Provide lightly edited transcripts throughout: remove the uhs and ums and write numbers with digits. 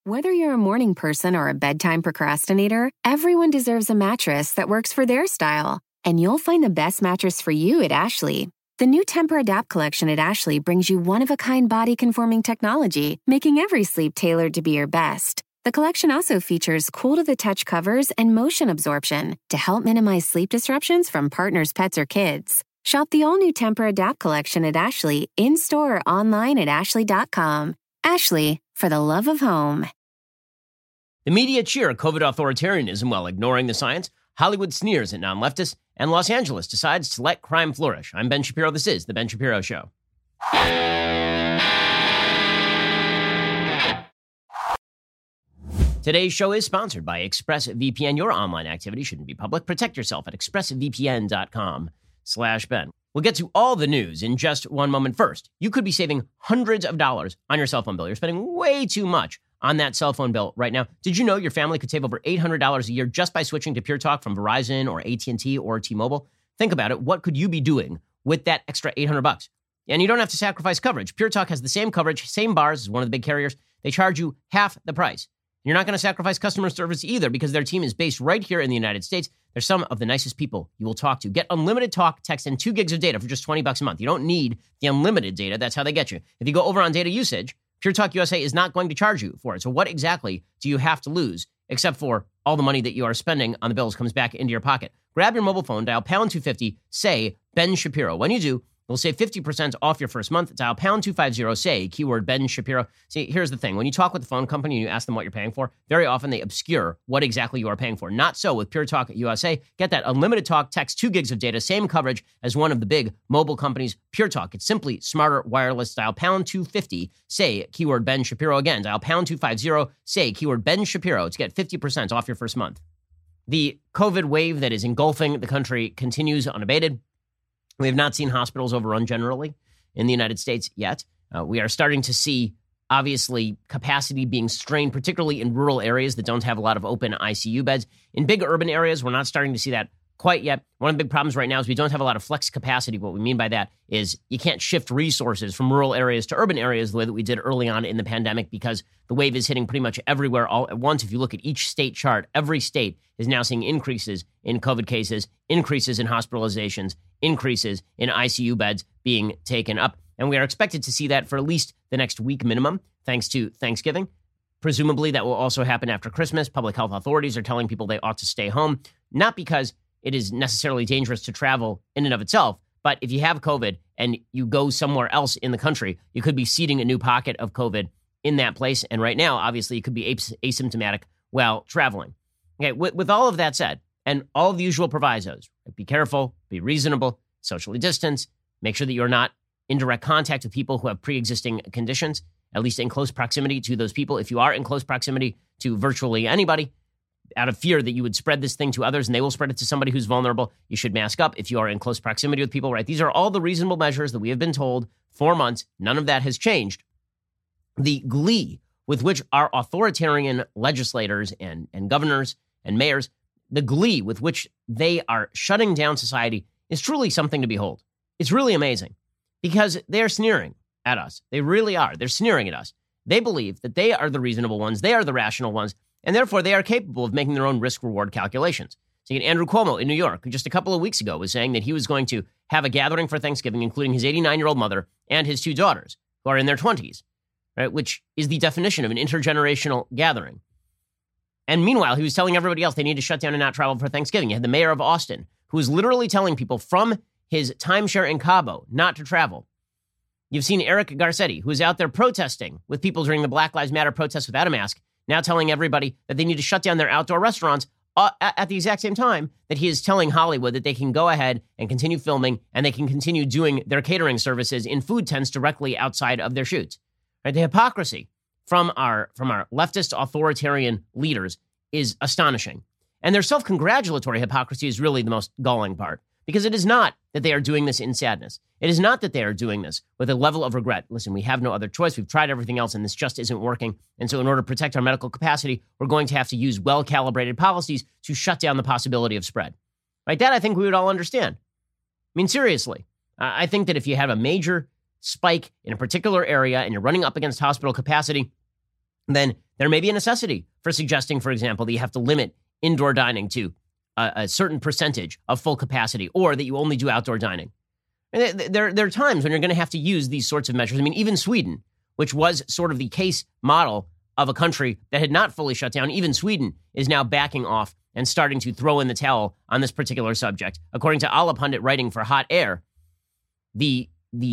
Whether you're a morning person or a bedtime procrastinator, everyone deserves a mattress that works for their style. And you'll find the best mattress for you at Ashley. The new Temper-Adapt collection at Ashley brings you one-of-a-kind body-conforming technology, making every sleep tailored to be your best. The collection also features cool-to-the-touch covers and motion absorption to help minimize sleep disruptions from partners, pets, or kids. Shop the all-new Temper-Adapt collection at Ashley, in-store or online at ashley.com. Ashley, for the love of home. The media cheer COVID authoritarianism while ignoring the science. Hollywood sneers at non-leftists, and Los Angeles decides to let crime flourish. I'm Ben Shapiro. This is The Ben Shapiro Show. Today's show is sponsored by ExpressVPN. Your online activity shouldn't be public. Protect yourself at expressvpn.com/Ben. We'll get to all the news in just one moment. First, you could be saving hundreds of dollars on your cell phone bill. You're spending way too much on that cell phone bill right now. Did you know your family could save over $800 a year just by switching to Pure Talk from Verizon or AT&T or T-Mobile? Think about it. What could you be doing with that extra $800? And you don't have to sacrifice coverage. Pure Talk has the same coverage, same bars as one of the big carriers. They charge you half the price. You're not going to sacrifice customer service either because their team is based right here in the United States. They're some of the nicest people you will talk to. Get unlimited talk, text, and 2 gigs of data for just $20 a month. You don't need the unlimited data. That's how they get you. If you go over on data usage, Pure Talk USA is not going to charge you for it. So what exactly do you have to lose except for all the money that you are spending on the bills comes back into your pocket? Grab your mobile phone, dial pound 250, say Ben Shapiro. When you do, you'll save 50% off your first month. Dial pound 250, say keyword Ben Shapiro. See, here's the thing. When you talk with the phone company and you ask them what you're paying for, very often they obscure what exactly you are paying for. Not so with Pure Talk USA. Get that unlimited talk, text, 2 gigs of data, same coverage as one of the big mobile companies, Pure Talk. It's simply smarter wireless. Dial pound 250, say keyword Ben Shapiro. Again, dial pound 250, say keyword Ben Shapiro to get 50% off your first month. The COVID wave that is engulfing the country continues unabated. We have not seen hospitals overrun generally in the United States yet. We are starting to see, obviously, capacity being strained, particularly in rural areas that don't have a lot of open ICU beds. In big urban areas, we're not starting to see that quite yet. One of the big problems right now is we don't have a lot of flex capacity. What we mean by that is you can't shift resources from rural areas to urban areas the way that we did early on in the pandemic because the wave is hitting pretty much everywhere all at once. If you look at each state chart, every state is now seeing increases in COVID cases, increases in hospitalizations, increases in ICU beds being taken up. And we are expected to see that for at least the next week minimum, thanks to Thanksgiving. Presumably that will also happen after Christmas. Public health authorities are telling people they ought to stay home, not because it is necessarily dangerous to travel in and of itself, but if you have COVID and you go somewhere else in the country, you could be seeding a new pocket of COVID in that place. And right now, obviously, you could be asymptomatic while traveling. Okay, with all of that said, and all of the usual provisos, be careful, be reasonable, socially distance, make sure that you're not in direct contact with people who have pre-existing conditions, at least in close proximity to those people. If you are in close proximity to virtually anybody, out of fear that you would spread this thing to others and they will spread it to somebody who's vulnerable, you should mask up if you are in close proximity with people, right? These are all the reasonable measures that we have been told for months. None of that has changed. The glee with which our authoritarian legislators and governors and mayors, the glee with which they are shutting down society is truly something to behold. It's really amazing because they're sneering at us. They really are. They're sneering at us. They believe that they are the reasonable ones. They are the rational ones. And therefore, they are capable of making their own risk-reward calculations. So you get Andrew Cuomo in New York, who just a couple of weeks ago was saying that he was going to have a gathering for Thanksgiving, including his 89-year-old mother and his 2 daughters, who are in their 20s, right? Which is the definition of an intergenerational gathering. And meanwhile, he was telling everybody else they need to shut down and not travel for Thanksgiving. You had the mayor of Austin, who was literally telling people from his timeshare in Cabo not to travel. You've seen Eric Garcetti, who is out there protesting with people during the Black Lives Matter protests without a mask, now telling everybody that they need to shut down their outdoor restaurants at the exact same time that he is telling Hollywood that they can go ahead and continue filming and they can continue doing their catering services in food tents directly outside of their shoots. Right? The hypocrisy from our leftist authoritarian leaders is astonishing. And their self-congratulatory hypocrisy is really the most galling part, because it is not that they are doing this in sadness. It is not that they are doing this with a level of regret. Listen, we have no other choice. We've tried everything else, and this just isn't working. And so in order to protect our medical capacity, we're going to have to use well-calibrated policies to shut down the possibility of spread. Like that, I think we would all understand. I mean, seriously, I think that if you have a major spike in a particular area and you're running up against hospital capacity, then there may be a necessity for suggesting, for example, that you have to limit indoor dining to a certain percentage of full capacity, or that you only do outdoor dining. There are times when you're going to have to use these sorts of measures. I mean, even Sweden, which was sort of the case model of a country that had not fully shut down, even Sweden is now backing off and starting to throw in the towel on this particular subject. According to Alla Pundit writing for Hot Air, the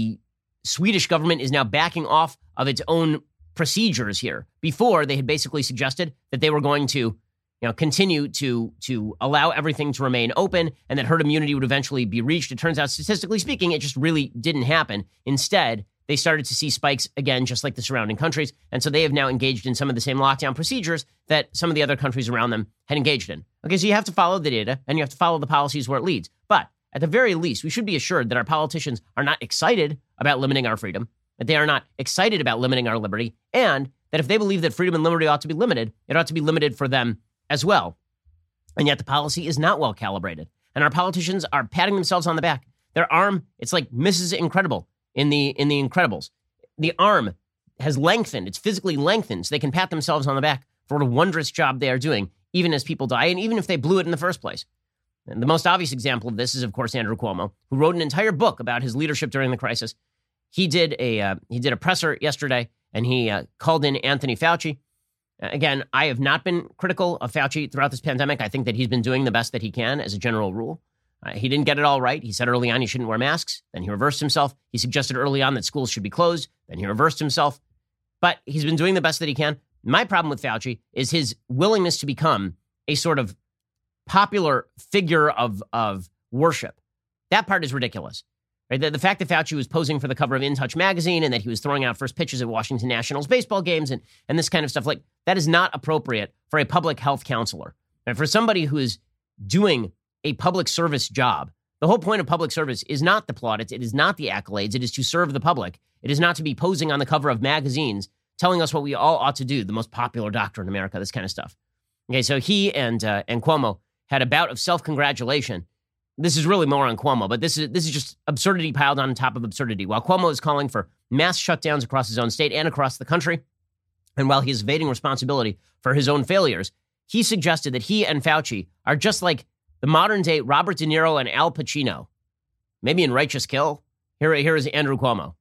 Swedish government is now backing off of its own procedures here. Before, they had basically suggested that they were going to continue to allow everything to remain open and that herd immunity would eventually be reached. It turns out, statistically speaking, it just really didn't happen. Instead, they started to see spikes again, just like the surrounding countries. And so they have now engaged in some of the same lockdown procedures that some of the other countries around them had engaged in. Okay, so you have to follow the data and you have to follow the policies where it leads. But at the very least, we should be assured that our politicians are not excited about limiting our freedom, that they are not excited about limiting our liberty, and that if they believe that freedom and liberty ought to be limited, it ought to be limited for them as well. And yet the policy is not well calibrated. And our politicians are patting themselves on the back. Their arm, it's like Mrs. Incredible in the Incredibles. The arm has lengthened. It's physically lengthened so they can pat themselves on the back for what a wondrous job they are doing, even as people die and even if they blew it in the first place. And the most obvious example of this is, of course, Andrew Cuomo, who wrote an entire book about his leadership during the crisis. He did a presser yesterday, and he called in Anthony Fauci. Again, I have not been critical of Fauci throughout this pandemic. I think that he's been doing the best that he can as a general rule. He didn't get it all right. He said early on he shouldn't wear masks. Then he reversed himself. He suggested early on that schools should be closed. Then he reversed himself. But he's been doing the best that he can. My problem with Fauci is his willingness to become a sort of popular figure of worship. That part is ridiculous. Right? The fact that Fauci was posing for the cover of In Touch magazine and that he was throwing out first pitches at Washington Nationals baseball games and this kind of stuff, like that is not appropriate for a public health counselor. And for somebody who is doing a public service job, the whole point of public service is not the plaudits. It is not the accolades. It is to serve the public. It is not to be posing on the cover of magazines telling us what we all ought to do, the most popular doctor in America, this kind of stuff. Okay, so he and Cuomo had a bout of self-congratulation. This is really more on Cuomo, but this is just absurdity piled on top of absurdity. While Cuomo is calling for mass shutdowns across his own state and across the country, and while he is evading responsibility for his own failures, he suggested that he and Fauci are just like the modern-day Robert De Niro and Al Pacino. Maybe in Righteous Kill. Here is Andrew Cuomo.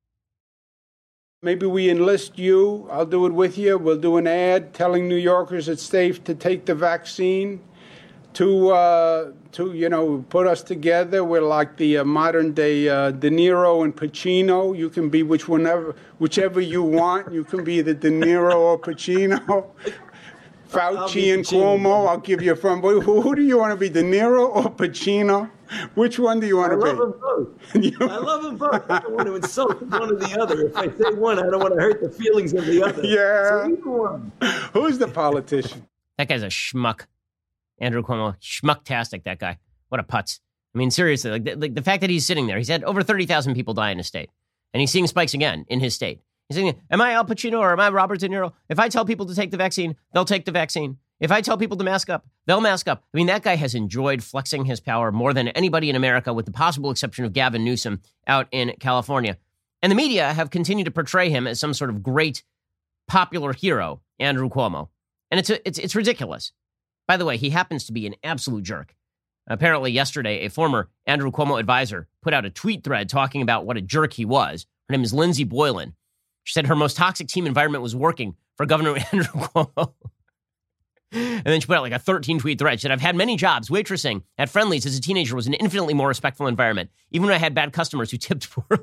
Maybe we enlist you. I'll do it with you. We'll do an ad telling New Yorkers it's safe to take the vaccine. To put us together. We're like the modern day De Niro and Pacino. You can be whichever you want. You can be the De Niro or Pacino. Fauci and Cuomo. I'll give you a friend. Who do you want to be, De Niro or Pacino? Which one do you want to be? I love them both. I love them both. I don't want to insult one or the other. If I say one, I don't want to hurt the feelings of the other. Yeah. So either one. Who's the politician? That guy's a schmuck. Andrew Cuomo, schmucktastic, that guy. What a putz. I mean, seriously, like the fact that he's sitting there, he's had over 30,000 people die in his state, and he's seeing spikes again in his state. He's saying, am I Al Pacino or am I Robert De Niro? If I tell people to take the vaccine, they'll take the vaccine. If I tell people to mask up, they'll mask up. I mean, that guy has enjoyed flexing his power more than anybody in America, with the possible exception of Gavin Newsom out in California. And the media have continued to portray him as some sort of great popular hero, Andrew Cuomo. And it's ridiculous. By the way, he happens to be an absolute jerk. Apparently yesterday, a former Andrew Cuomo advisor put out a tweet thread talking about what a jerk he was. Her name is Lindsey Boylan. She said her most toxic team environment was working for Governor Andrew Cuomo. And then she put out like a 13-tweet thread. She said, I've had many jobs. Waitressing at Friendly's as a teenager was an infinitely more respectful environment, even when I had bad customers who tipped poorly.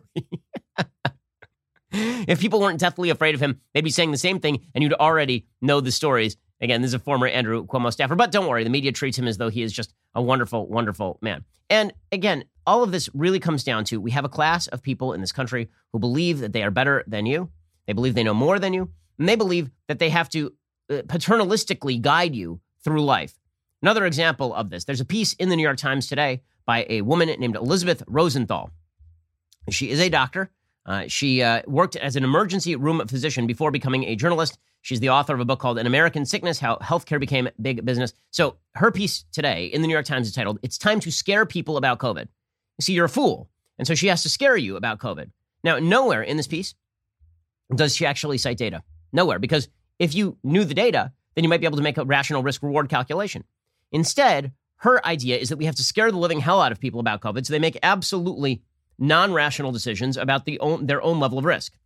If people weren't deathly afraid of him, they'd be saying the same thing, and you'd already know the stories. Again, this is a former Andrew Cuomo staffer, but don't worry, the media treats him as though he is just a wonderful, wonderful man. And again, all of this really comes down to we have a class of people in this country who believe that they are better than you. They believe they know more than you, and they believe that they have to paternalistically guide you through life. Another example of this, there's a piece in the New York Times today by a woman named Elizabeth Rosenthal. She is a doctor. She worked as an emergency room physician before becoming a journalist. She's the author of a book called An American Sickness, How Healthcare Became Big Business. So her piece today in the New York Times is titled, It's Time to Scare People About COVID. You see, you're a fool. And so she has to scare you about COVID. Now, nowhere in this piece does she actually cite data. Nowhere. Because if you knew the data, then you might be able to make a rational risk-reward calculation. Instead, her idea is that we have to scare the living hell out of people about COVID so they make absolutely non-rational decisions about their own level of risk.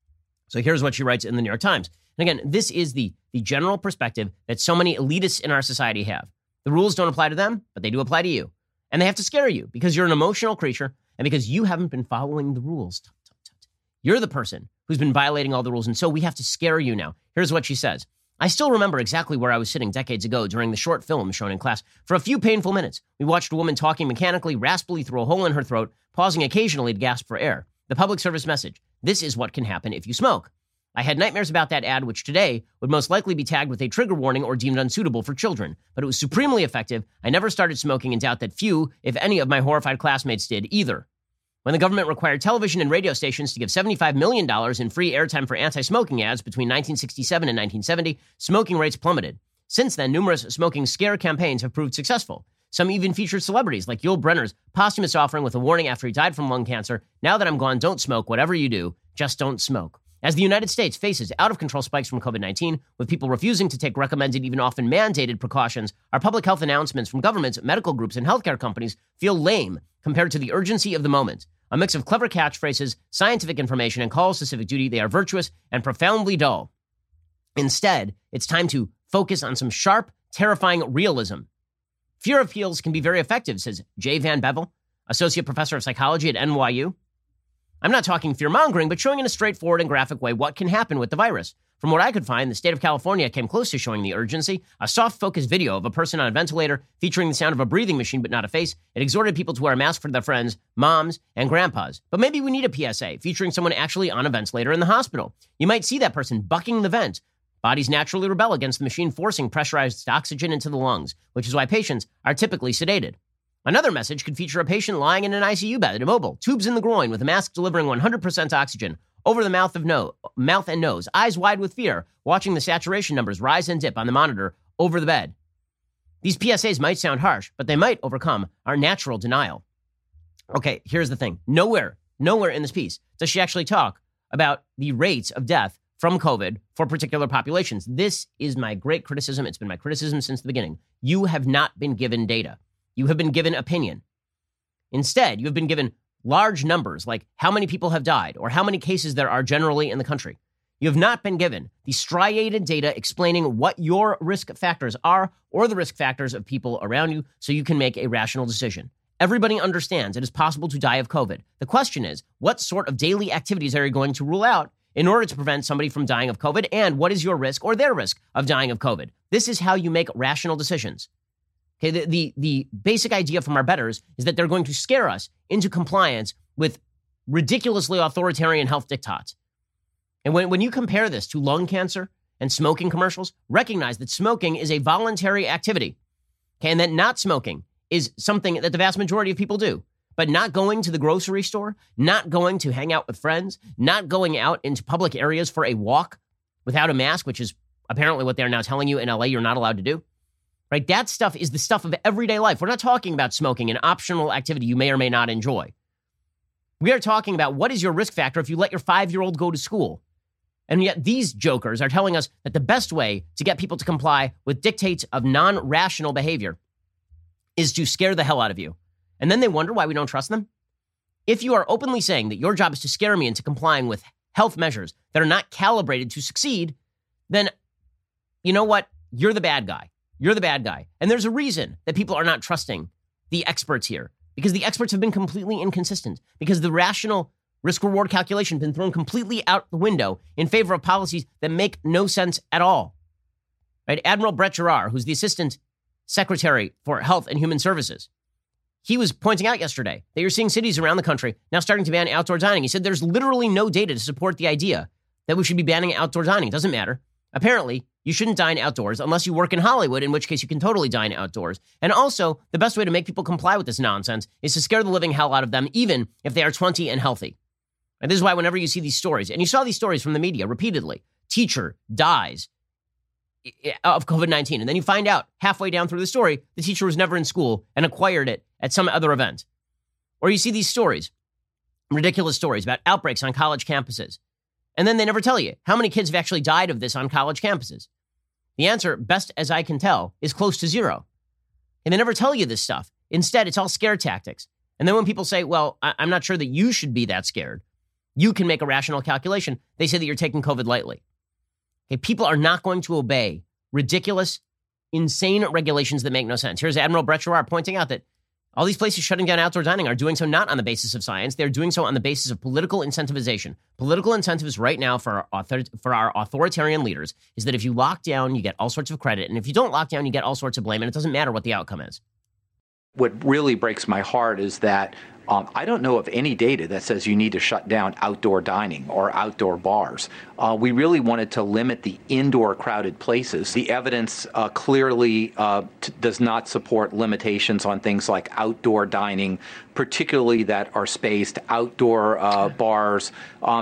So here's what she writes in the New York Times. And again, this is the general perspective that so many elitists in our society have. The rules don't apply to them, but they do apply to you. And they have to scare you because you're an emotional creature and because you haven't been following the rules. You're the person who's been violating all the rules, and so we have to scare you now. Here's what she says. I still remember exactly where I was sitting decades ago during the short film shown in class. For a few painful minutes, we watched a woman talking mechanically, raspily through a hole in her throat, pausing occasionally to gasp for air. The public service message. This is what can happen if you smoke. I had nightmares about that ad, which today would most likely be tagged with a trigger warning or deemed unsuitable for children. But it was supremely effective. I never started smoking and doubt that few, if any, of my horrified classmates did either. When the government required television and radio stations to give $75 million in free airtime for anti-smoking ads between 1967 and 1970, smoking rates plummeted. Since then, numerous smoking scare campaigns have proved successful. Some even featured celebrities like Yul Brynner's posthumous offering with a warning after he died from lung cancer, now that I'm gone, don't smoke, whatever you do, just don't smoke. As the United States faces out-of-control spikes from COVID-19, with people refusing to take recommended, even often mandated precautions, our public health announcements from governments, medical groups, and healthcare companies feel lame compared to the urgency of the moment. A mix of clever catchphrases, scientific information, and calls to civic duty, they are virtuous and profoundly dull. Instead, it's time to focus on some sharp, terrifying realism. Fear appeals can be very effective, says Jay Van Bevel, associate professor of psychology at NYU. I'm not talking fear-mongering, but showing in a straightforward and graphic way what can happen with the virus. From what I could find, the state of California came close to showing the urgency. A soft-focus video of a person on a ventilator featuring the sound of a breathing machine but not a face. It exhorted people to wear a mask for their friends, moms, and grandpas. But maybe we need a PSA featuring someone actually on a ventilator in the hospital. You might see that person bucking the vent. Bodies naturally rebel against the machine forcing pressurized oxygen into the lungs, which is why patients are typically sedated. Another message could feature a patient lying in an ICU bed, immobile, tubes in the groin, with a mask delivering 100% oxygen, over the mouth and nose, eyes wide with fear, watching the saturation numbers rise and dip on the monitor over the bed. These PSAs might sound harsh, but they might overcome our natural denial. Okay, here's the thing. Nowhere in this piece does she actually talk about the rates of death from COVID for particular populations. This is my great criticism. It's been my criticism since the beginning. You have not been given data. You have been given opinion. Instead, you have been given large numbers like how many people have died or how many cases there are generally in the country. You have not been given the striated data explaining what your risk factors are or the risk factors of people around you so you can make a rational decision. Everybody understands it is possible to die of COVID. The question is, what sort of daily activities are you going to rule out in order to prevent somebody from dying of COVID? And what is your risk or their risk of dying of COVID? This is how you make rational decisions. Okay, the basic idea from our betters is that they're going to scare us into compliance with ridiculously authoritarian health diktats. And when you compare this to lung cancer and smoking commercials, recognize that smoking is a voluntary activity, okay, and that not smoking is something that the vast majority of people do. But not going to the grocery store, not going to hang out with friends, not going out into public areas for a walk without a mask, which is apparently what they're now telling you in LA you're not allowed to do. Right? That stuff is the stuff of everyday life. We're not talking about smoking, an optional activity you may or may not enjoy. We are talking about what is your risk factor if you let your 5-year-old go to school. And yet these jokers are telling us that the best way to get people to comply with dictates of non-rational behavior is to scare the hell out of you. And then they wonder why we don't trust them. If you are openly saying that your job is to scare me into complying with health measures that are not calibrated to succeed, then you know what? You're the bad guy. You're the bad guy. And there's a reason that people are not trusting the experts here, because the experts have been completely inconsistent, because the rational risk-reward calculation has been thrown completely out the window in favor of policies that make no sense at all. Right? Admiral Brett Giroir, who's the Assistant Secretary for Health and Human Services, he was pointing out yesterday that you're seeing cities around the country now starting to ban outdoor dining. He said there's literally no data to support the idea that we should be banning outdoor dining. It doesn't matter. Apparently, you shouldn't dine outdoors unless you work in Hollywood, in which case you can totally dine outdoors. And also, the best way to make people comply with this nonsense is to scare the living hell out of them, even if they are 20 and healthy. And this is why whenever you see these stories, and you saw these stories from the media repeatedly, teacher dies of COVID-19, and then you find out halfway down through the story, the teacher was never in school and acquired it at some other event. Or you see these stories, ridiculous stories about outbreaks on college campuses. And then they never tell you how many kids have actually died of this on college campuses. The answer, best as I can tell, is close to zero. And they never tell you this stuff. Instead, it's all scare tactics. And then when people say, well, I'm not sure that you should be that scared, you can make a rational calculation, they say that you're taking COVID lightly. Okay, people are not going to obey ridiculous, insane regulations that make no sense. Here's Admiral Brett Giroir pointing out that all these places shutting down outdoor dining are doing so not on the basis of science. They're doing so on the basis of political incentivization. Political incentives right now for our authoritarian leaders is that if you lock down, you get all sorts of credit. And if you don't lock down, you get all sorts of blame. And it doesn't matter what the outcome is. What really breaks my heart is that I don't know of any data that says you need to shut down outdoor dining or outdoor bars. We really wanted to limit the indoor crowded places. The evidence clearly does not support limitations on things like outdoor dining, particularly that are spaced, outdoor bars.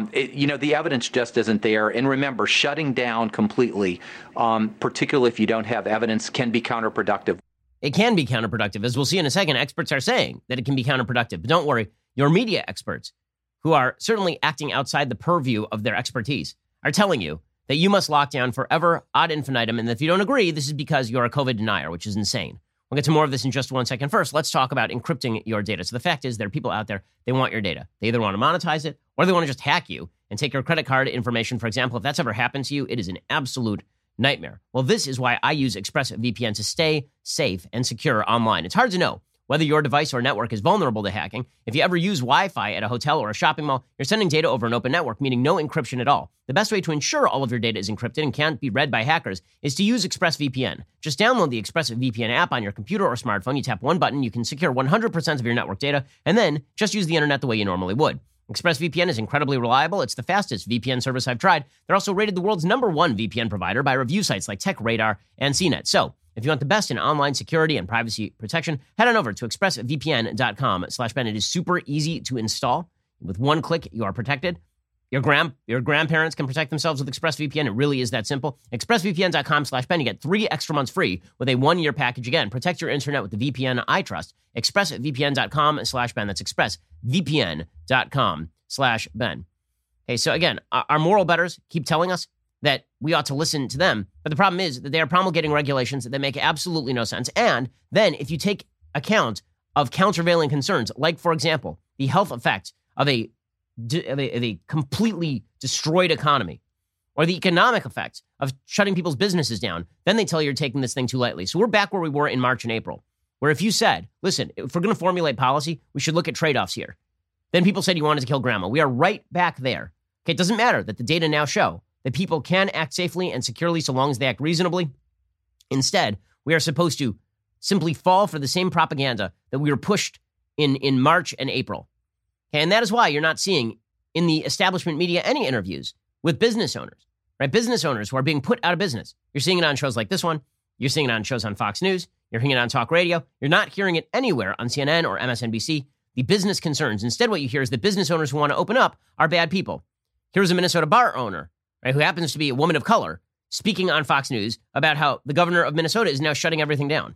The evidence just isn't there. And remember, shutting down completely, particularly if you don't have evidence, can be counterproductive. It can be counterproductive. As we'll see in a second, experts are saying that it can be counterproductive. But don't worry, your media experts, who are certainly acting outside the purview of their expertise, are telling you that you must lock down forever, ad infinitum, and if you don't agree, this is because you're a COVID denier, which is insane. We'll get to more of this in just 1 second. First, let's talk about encrypting your data. So the fact is, there are people out there, they want your data. They either want to monetize it, or they want to just hack you and take your credit card information. For example, if that's ever happened to you, it is an absolute nightmare. Well, this is why I use ExpressVPN to stay safe and secure online. It's hard to know whether your device or network is vulnerable to hacking. If you ever use Wi-Fi at a hotel or a shopping mall, you're sending data over an open network, meaning no encryption at all. The best way to ensure all of your data is encrypted and can't be read by hackers is to use ExpressVPN. Just download the ExpressVPN app on your computer or smartphone. You tap one button, you can secure 100% of your network data, and then just use the internet the way you normally would. ExpressVPN is incredibly reliable. It's the fastest VPN service I've tried. They're also rated the world's #1 VPN provider by review sites like TechRadar and CNET. So, if you want the best in online security and privacy protection, head on over to expressvpn.com/Ben. It is super easy to install. With one click, you are protected. Your grandparents can protect themselves with ExpressVPN. It really is that simple. ExpressVPN.com/Ben. You get 3 extra months free with a 1-year package. Again, protect your internet with the VPN I trust. ExpressVPN.com/Ben. That's ExpressVPN.com/Ben. Okay, so again, our moral betters keep telling us that we ought to listen to them. But the problem is that they are promulgating regulations that make absolutely no sense. And then if you take account of countervailing concerns, like, for example, the health effects of a completely destroyed economy, or the economic effects of shutting people's businesses down, then they tell you you're taking this thing too lightly. So we're back where we were in March and April, where if you said, listen, if we're going to formulate policy, we should look at trade-offs here. Then people said you wanted to kill grandma. We are right back there. Okay, it doesn't matter that the data now show that people can act safely and securely so long as they act reasonably. Instead, we are supposed to simply fall for the same propaganda that we were pushed in March and April. Okay, and that is why you're not seeing in the establishment media any interviews with business owners, right? Business owners who are being put out of business. You're seeing it on shows like this one. You're seeing it on shows on Fox News. You're hearing it on talk radio. You're not hearing it anywhere on CNN or MSNBC. The business concerns. Instead, what you hear is that business owners who want to open up are bad people. Here's a Minnesota bar owner, right, who happens to be a woman of color, speaking on Fox News about how the governor of Minnesota is now shutting everything down.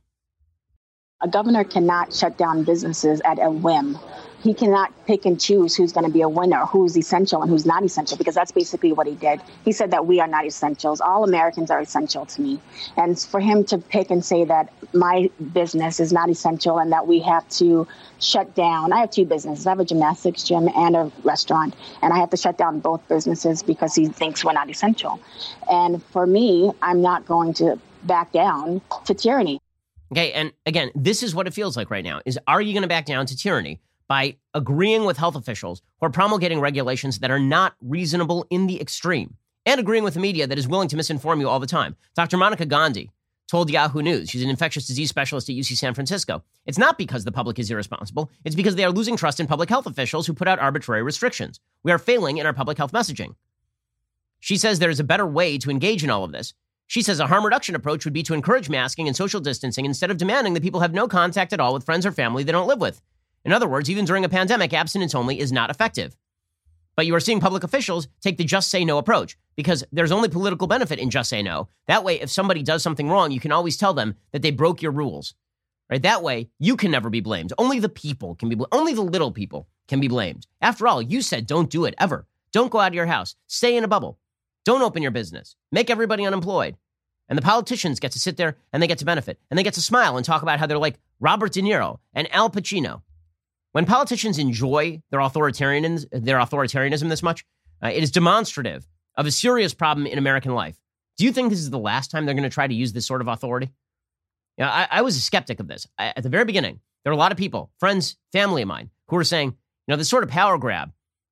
A governor cannot shut down businesses at a whim. He cannot pick and choose who's going to be a winner, who's essential and who's not essential, because that's basically what he did. He said that we are not essentials. All Americans are essential to me. And for him to pick and say that my business is not essential and that we have to shut down. I have 2 businesses. I have a gymnastics gym and a restaurant, and I have to shut down both businesses because he thinks we're not essential. And for me, I'm not going to back down to tyranny. Okay, and again, this is what it feels like right now, is are you going to back down to tyranny by agreeing with health officials who are promulgating regulations that are not reasonable in the extreme, and agreeing with the media that is willing to misinform you all the time? Dr. Monica Gandhi told Yahoo News, she's an infectious disease specialist at UC San Francisco, it's not because the public is irresponsible, it's because they are losing trust in public health officials who put out arbitrary restrictions. We are failing in our public health messaging. She says there is a better way to engage in all of this. She says a harm reduction approach would be to encourage masking and social distancing instead of demanding that people have no contact at all with friends or family they don't live with. In other words, even during a pandemic, abstinence only is not effective. But you are seeing public officials take the just say no approach because there's only political benefit in just say no. That way, if somebody does something wrong, you can always tell them that they broke your rules. Right? That way, you can never be blamed. Only the people can be blamed. Only the little people can be blamed. After all, you said don't do it ever. Don't go out of your house. Stay in a bubble. Don't open your business. Make everybody unemployed. And the politicians get to sit there and they get to benefit. And they get to smile and talk about how they're like Robert De Niro and Al Pacino. When politicians enjoy their authoritarianism this much, it is demonstrative of a serious problem in American life. Do you think this is the last time they're going to try to use this sort of authority? You know, I was a skeptic of this. At the very beginning, there were a lot of people, friends, family of mine, who were saying, this sort of power grab,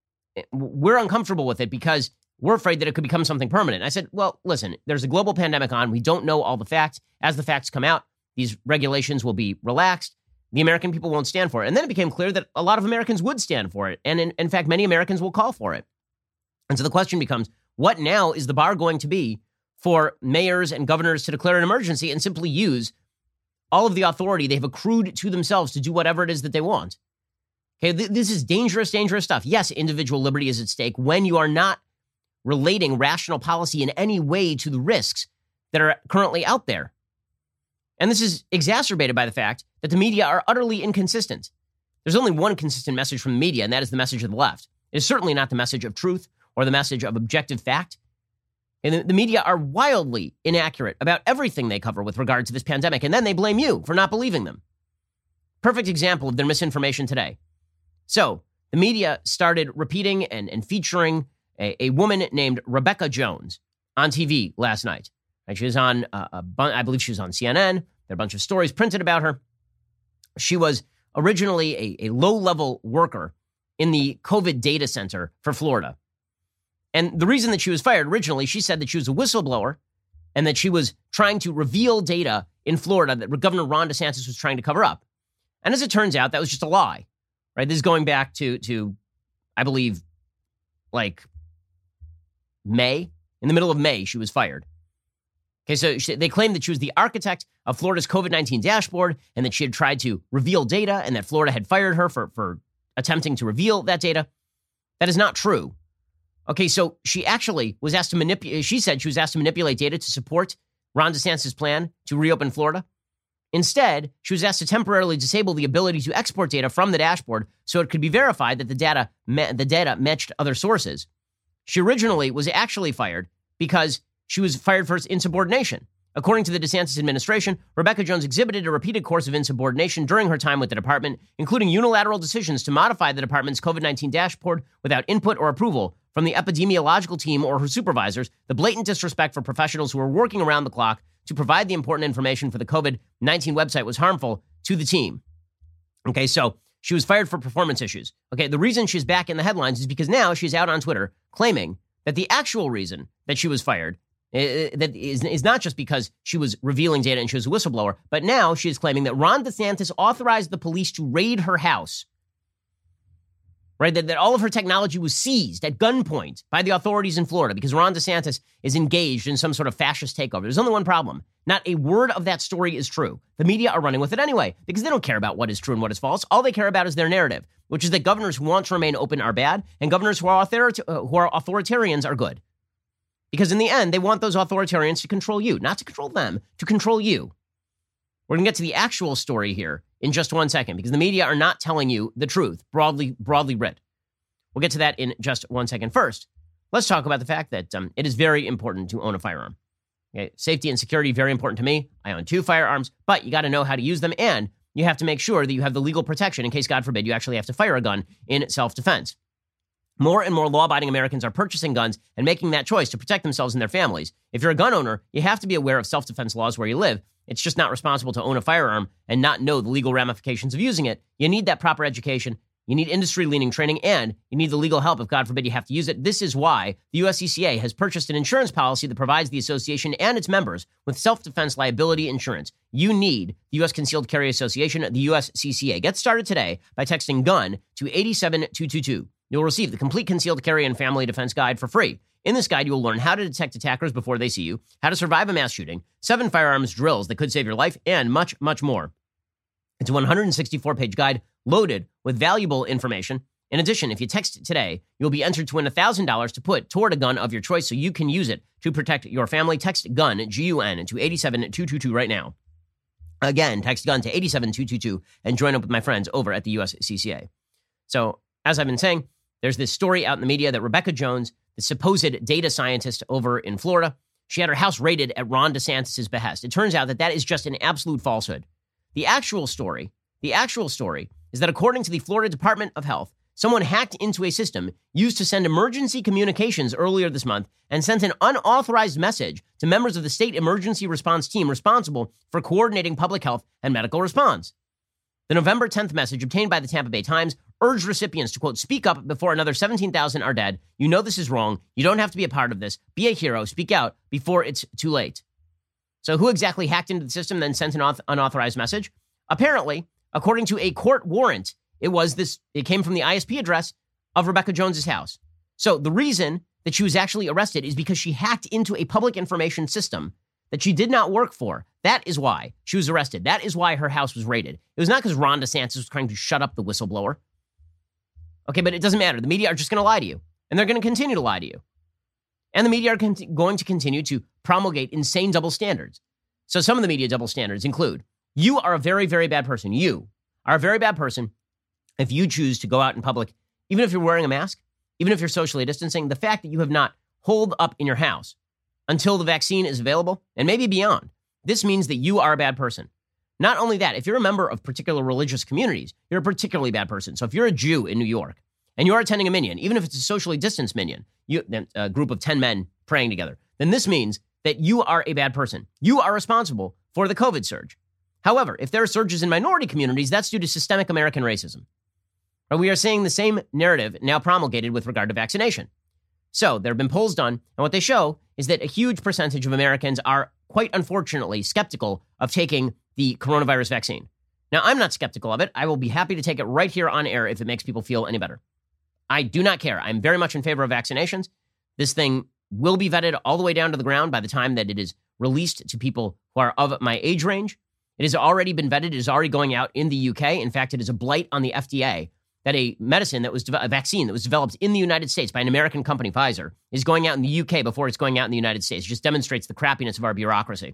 we're uncomfortable with it because we're afraid that it could become something permanent. I said, well, listen, there's a global pandemic on. We don't know all the facts. As the facts come out, these regulations will be relaxed. The American people won't stand for it. And then it became clear that a lot of Americans would stand for it. And in fact, many Americans will call for it. And so the question becomes, what now is the bar going to be for mayors and governors to declare an emergency and simply use all of the authority they've accrued to themselves to do whatever it is that they want? Okay, this is dangerous, dangerous stuff. Yes, individual liberty is at stake when you are not relating rational policy in any way to the risks that are currently out there. And this is exacerbated by the fact that the media are utterly inconsistent. There's only one consistent message from the media, and that is the message of the left. It is certainly not the message of truth or the message of objective fact. And the media are wildly inaccurate about everything they cover with regard to this pandemic, and then they blame you for not believing them. Perfect example of their misinformation today. So the media started repeating and featuring a woman named Rebecca Jones on TV last night. And she was on, I believe she was on CNN. There are a bunch of stories printed about her. She was originally a low-level worker in the COVID data center for Florida. And the reason that she was fired originally, she said that she was a whistleblower and that she was trying to reveal data in Florida that Governor Ron DeSantis was trying to cover up. And as it turns out, that was just a lie, right? This is going back to I believe, like May. In the middle of May, she was fired. Okay, so they claimed that she was the architect of Florida's COVID-19 dashboard and that she had tried to reveal data and that Florida had fired her for attempting to reveal that data. That is not true. Okay, so she actually was asked to manipulate, she said she was asked to manipulate data to support Ron DeSantis' plan to reopen Florida. Instead, she was asked to temporarily disable the ability to export data from the dashboard so it could be verified that the data matched other sources. She originally was actually fired because she was fired for insubordination. According to the DeSantis administration, Rebecca Jones exhibited a repeated course of insubordination during her time with the department, including unilateral decisions to modify the department's COVID-19 dashboard without input or approval from the epidemiological team or her supervisors, the blatant disrespect for professionals who were working around the clock to provide the important information for the COVID-19 website was harmful to the team. Okay, so she was fired for performance issues. Okay, the reason she's back in the headlines is because now she's out on Twitter claiming that the actual reason that she was fired that is not just because she was revealing data and she was a whistleblower, but now she is claiming that Ron DeSantis authorized the police to raid her house. Right, that all of her technology was seized at gunpoint by the authorities in Florida because Ron DeSantis is engaged in some sort of fascist takeover. There's only one problem. Not a word of that story is true. The media are running with it anyway because they don't care about what is true and what is false. All they care about is their narrative, which is that governors who want to remain open are bad and governors who are authoritarians are good. Because in the end, they want those authoritarians to control you, not to control them, to control you. We're going to get to the actual story here in just 1 second because the media are not telling you the truth, broadly writ. We'll get to that in just 1 second. First, let's talk about the fact that it is very important to own a firearm. Okay? Safety and security, very important to me. I own 2 firearms, but you got to know how to use them, and you have to make sure that you have the legal protection in case, God forbid, you actually have to fire a gun in self-defense. More and more law-abiding Americans are purchasing guns and making that choice to protect themselves and their families. If you're a gun owner, you have to be aware of self-defense laws where you live. It's just not responsible to own a firearm and not know the legal ramifications of using it. You need that proper education. You need industry-leaning training, and you need the legal help if, God forbid, you have to use it. This is why the USCCA has purchased an insurance policy that provides the association and its members with self-defense liability insurance. You need the U.S. Concealed Carry Association, the USCCA. Get started today by texting GUN to 87222. You'll receive the complete concealed carry and family defense guide for free. In this guide, you will learn how to detect attackers before they see you, how to survive a mass shooting, 7 firearms drills that could save your life, and much, much more. It's a 164-page guide loaded with valuable information. In addition, if you text today, you'll be entered to win $1,000 to put toward a gun of your choice so you can use it to protect your family. Text GUN, G-U-N, to 87222 right now. Again, text GUN to 87222 and join up with my friends over at the USCCA. So, as I've been saying, There's this story out in the media that Rebecca Jones, the supposed data scientist over in Florida, she had her house raided at Ron DeSantis' behest. It turns out that that is just an absolute falsehood. The actual story is that according to the Florida Department of Health, someone hacked into a system used to send emergency communications earlier this month and sent an unauthorized message to members of the state emergency response team responsible for coordinating public health and medical response. The November 10th message obtained by the Tampa Bay Times urged recipients to, quote, speak up before another 17,000 are dead. You know this is wrong. You don't have to be a part of this. Be a hero. Speak out before it's too late. So who exactly hacked into the system then sent an unauthorized message? Apparently, according to a court warrant, it came from the ISP address of Rebecca Jones's house. So the reason that she was actually arrested is because she hacked into a public information system that she did not work for. That is why she was arrested. That is why her house was raided. It was not because Ron DeSantis was trying to shut up the whistleblower. Okay, but it doesn't matter. The media are just going to lie to you, and they're going to continue to lie to you. And the media are going to continue to promulgate insane double standards. So some of the media double standards include, you are a very, very bad person. You are a very bad person if you choose to go out in public, even if you're wearing a mask, even if you're socially distancing. The fact that you have not holed up in your house until the vaccine is available, and maybe beyond, this means that you are a bad person. Not only that, if you're a member of particular religious communities, you're a particularly bad person. So if you're a Jew in New York and you're attending a minyan, even if it's a socially distanced minyan, a group of 10 men praying together, then this means that you are a bad person. You are responsible for the COVID surge. However, if there are surges in minority communities, that's due to systemic American racism. But we are seeing the same narrative now promulgated with regard to vaccination. So there have been polls done, and what they show is that a huge percentage of Americans are, quite unfortunately, skeptical of taking the coronavirus vaccine. Now, I'm not skeptical of it. I will be happy to take it right here on air if it makes people feel any better. I do not care. I'm very much in favor of vaccinations. This thing will be vetted all the way down to the ground by the time that it is released to people who are of my age range. It has already been vetted. It is already going out in the UK. In fact, it is a blight on the FDA that a vaccine that was developed in the United States by an American company, Pfizer, is going out in the UK before it's going out in the United States. It just demonstrates the crappiness of our bureaucracy.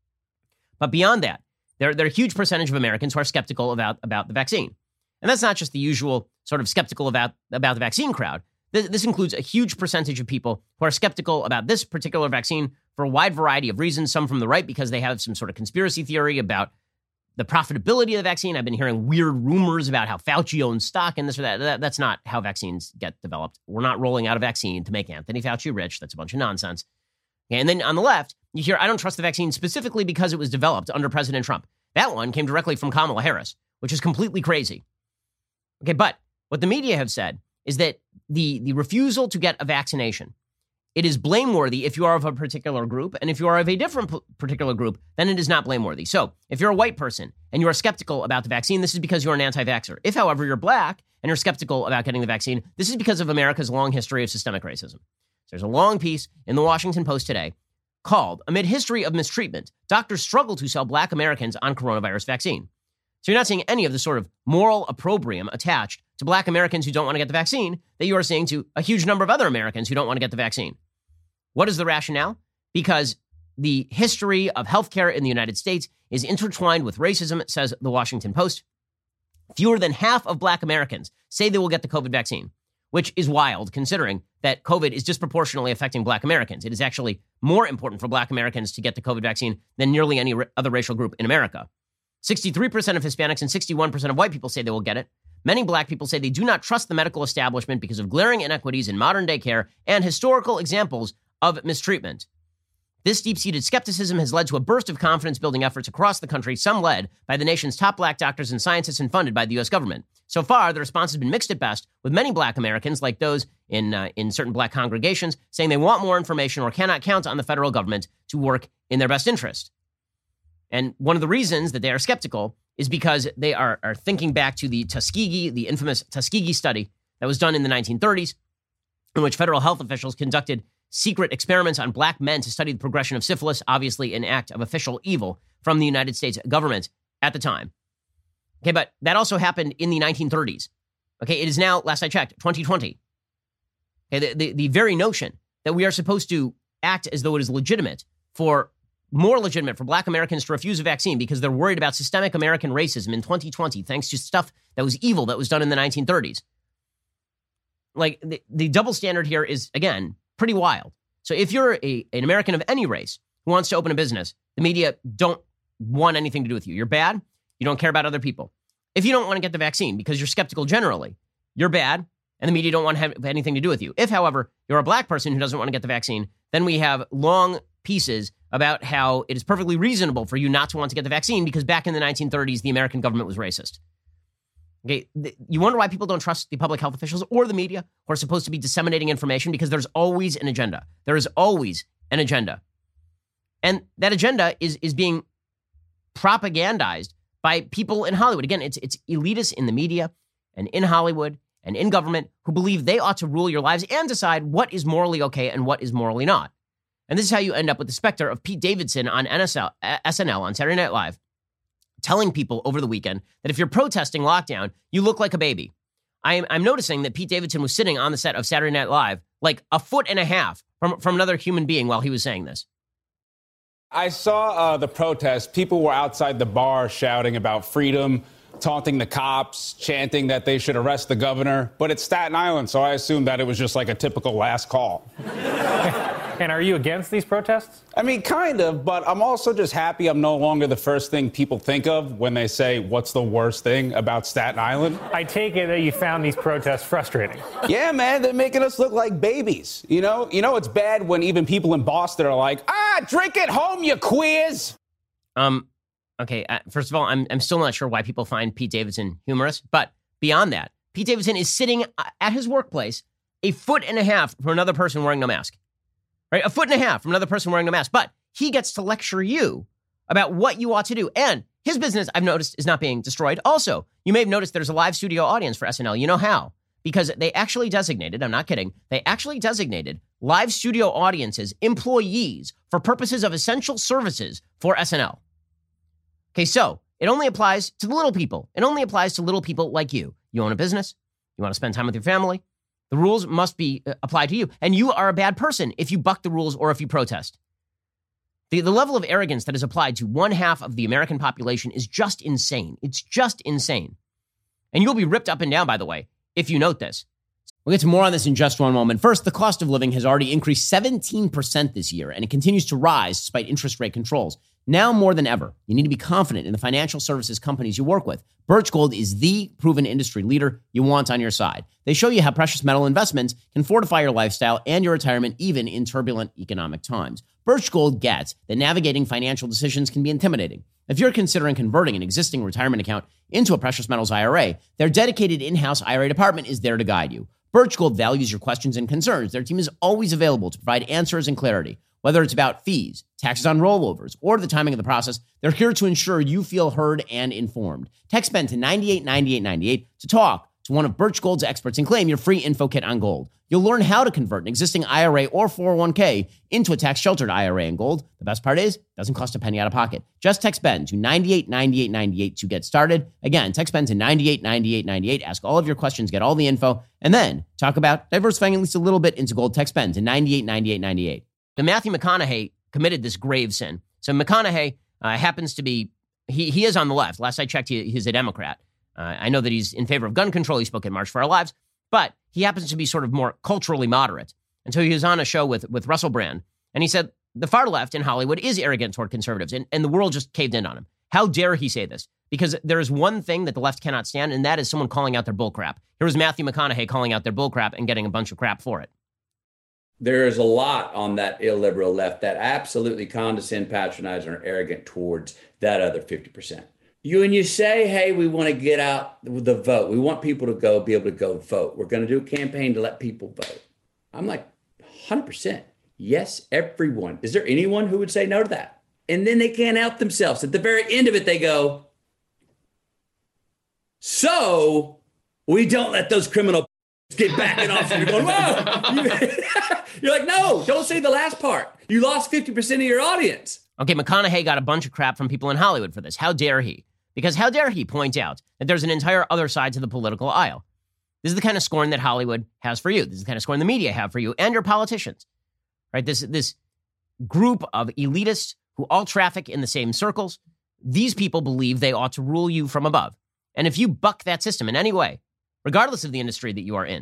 But beyond that, there are a huge percentage of Americans who are skeptical about the vaccine. And that's not just the usual sort of skeptical about the vaccine crowd. This includes a huge percentage of people who are skeptical about this particular vaccine for a wide variety of reasons, some from the right because they have some sort of conspiracy theory about the profitability of the vaccine. I've been hearing weird rumors about how Fauci owns stock and this or that. That's not how vaccines get developed. We're not rolling out a vaccine to make Anthony Fauci rich. That's a bunch of nonsense. Okay, and then on the left, you hear, I don't trust the vaccine specifically because it was developed under President Trump. That one came directly from Kamala Harris, which is completely crazy. Okay, but what the media have said is that the refusal to get a vaccination, it is blameworthy if you are of a particular group, and if you are of a different particular group, then it is not blameworthy. So if you're a white person and you are skeptical about the vaccine, this is because you're an anti-vaxxer. If, however, you're black and you're skeptical about getting the vaccine, this is because of America's long history of systemic racism. So there's a long piece in the Washington Post today called, Amid History of Mistreatment, Doctors Struggle to Sell Black Americans on Coronavirus Vaccine. So you're not seeing any of the sort of moral opprobrium attached to Black Americans who don't want to get the vaccine that you are seeing to a huge number of other Americans who don't want to get the vaccine. What is the rationale? Because the history of healthcare in the United States is intertwined with racism, says the Washington Post. Fewer than half of Black Americans say they will get the COVID vaccine, which is wild considering that COVID is disproportionately affecting Black Americans. It is actually more important for Black Americans to get the COVID vaccine than nearly any other racial group in America. 63% of Hispanics and 61% of white people say they will get it. Many Black people say they do not trust the medical establishment because of glaring inequities in modern-day care and historical examples of mistreatment. This deep-seated skepticism has led to a burst of confidence-building efforts across the country, some led by the nation's top Black doctors and scientists and funded by the U.S. government. So far, the response has been mixed at best, with many Black Americans, like those in certain Black congregations, saying they want more information or cannot count on the federal government to work in their best interest. And one of the reasons that they are skeptical is because they are thinking back to the infamous Tuskegee study that was done in the 1930s, in which federal health officials conducted secret experiments on Black men to study the progression of syphilis, obviously an act of official evil from the United States government at the time. Okay, but that also happened in the 1930s. Okay, it is now, last I checked, 2020. Okay, the very notion that we are supposed to act as though it is more legitimate for Black Americans to refuse a vaccine because they're worried about systemic American racism in 2020, thanks to stuff that was evil that was done in the 1930s. Like the double standard here is, again, pretty wild. So if you're an American of any race who wants to open a business, the media don't want anything to do with you. You're bad. You don't care about other people. If you don't want to get the vaccine because you're skeptical generally, you're bad, and the media don't want to have anything to do with you. If, however, you're a black person who doesn't want to get the vaccine, then we have long pieces about how it is perfectly reasonable for you not to want to get the vaccine because back in the 1930s, the American government was racist. Okay, you wonder why people don't trust the public health officials or the media who are supposed to be disseminating information, because there's always an agenda. There is always an agenda. And that agenda is being propagandized by people in Hollywood. Again, it's elitists in the media and in Hollywood and in government who believe they ought to rule your lives and decide what is morally okay and what is morally not. And this is how you end up with the specter of Pete Davidson on SNL on Saturday Night Live, telling people over the weekend that if you're protesting lockdown, you look like a baby. I'm noticing that Pete Davidson was sitting on the set of Saturday Night Live like a foot and a half from another human being while he was saying this. I saw the protest. People were outside the bar shouting about freedom, taunting the cops, chanting that they should arrest the governor. But it's Staten Island, so I assumed that it was just like a typical last call. And are you against these protests? I mean, kind of, but I'm also just happy I'm no longer the first thing people think of when they say, what's the worst thing about Staten Island? I take it that you found these protests frustrating. Yeah, man, they're making us look like babies. You know, it's bad when even people in Boston are like, drink at home, you queers. Okay, first of all, I'm still not sure why people find Pete Davidson humorous, but beyond that, Pete Davidson is sitting at his workplace a foot and a half from another person wearing no mask. Right? A foot and a half from another person wearing a mask. But he gets to lecture you about what you ought to do. And his business, I've noticed, is not being destroyed. Also, you may have noticed there's a live studio audience for SNL. You know how? Because they actually designated, I'm not kidding, they actually designated live studio audiences, employees, for purposes of essential services for SNL. Okay, so it only applies to the little people. It only applies to little people like you. You own a business. You want to spend time with your family. The rules must be applied to you. And you are a bad person if you buck the rules or if you protest. The level of arrogance that is applied to one half of the American population is just insane. It's just insane. And you'll be ripped up and down, by the way, if you note this. We'll get to more on this in just one moment. First, the cost of living has already increased 17% this year, and it continues to rise despite interest rate controls. Now more than ever, you need to be confident in the financial services companies you work with. Birch Gold is the proven industry leader you want on your side. They show you how precious metal investments can fortify your lifestyle and your retirement even in turbulent economic times. Birch Gold gets that navigating financial decisions can be intimidating. If you're considering converting an existing retirement account into a precious metals IRA, their dedicated in-house IRA department is there to guide you. Birch Gold values your questions and concerns. Their team is always available to provide answers and clarity. Whether it's about fees, taxes on rollovers, or the timing of the process, they're here to ensure you feel heard and informed. Text BEN to 989898 to talk to one of Birch Gold's experts and claim your free info kit on gold. You'll learn how to convert an existing IRA or 401k into a tax-sheltered IRA in gold. The best part is, it doesn't cost a penny out of pocket. Just text BEN to 989898 to get started. Again, text BEN to 989898. Ask all of your questions, get all the info, and then talk about diversifying at least a little bit into gold. Text BEN to 989898. The Matthew McConaughey committed this grave sin. So McConaughey happens to be, he is on the left. Last I checked, he's a Democrat. I know that he's in favor of gun control. He spoke at March for Our Lives, but he happens to be sort of more culturally moderate. And so he was on a show with Russell Brand, and he said the far left in Hollywood is arrogant toward conservatives, and the world just caved in on him. How dare he say this? Because there is one thing that the left cannot stand, and that is someone calling out their bullcrap. Here was Matthew McConaughey calling out their bullcrap and getting a bunch of crap for it. There is a lot on that illiberal left that absolutely condescend, patronize, and are arrogant towards that other 50%. When you say, hey, we want to get out the vote, we want people to be able to go vote. We're going to do a campaign to let people vote. I'm like, 100%. Yes, everyone. Is there anyone who would say no to that? And then they can't help themselves. At the very end of it, they go, so we don't let those criminal get backing off. And you're going, whoa. You're like, no, don't say the last part. You lost 50% of your audience. Okay, McConaughey got a bunch of crap from people in Hollywood for this. How dare he? Because how dare he point out that there's an entire other side to the political aisle? This is the kind of scorn that Hollywood has for you. This is the kind of scorn the media have for you and your politicians. Right? This group of elitists who all traffic in the same circles, these people believe they ought to rule you from above. And if you buck that system in any way, regardless of the industry that you are in,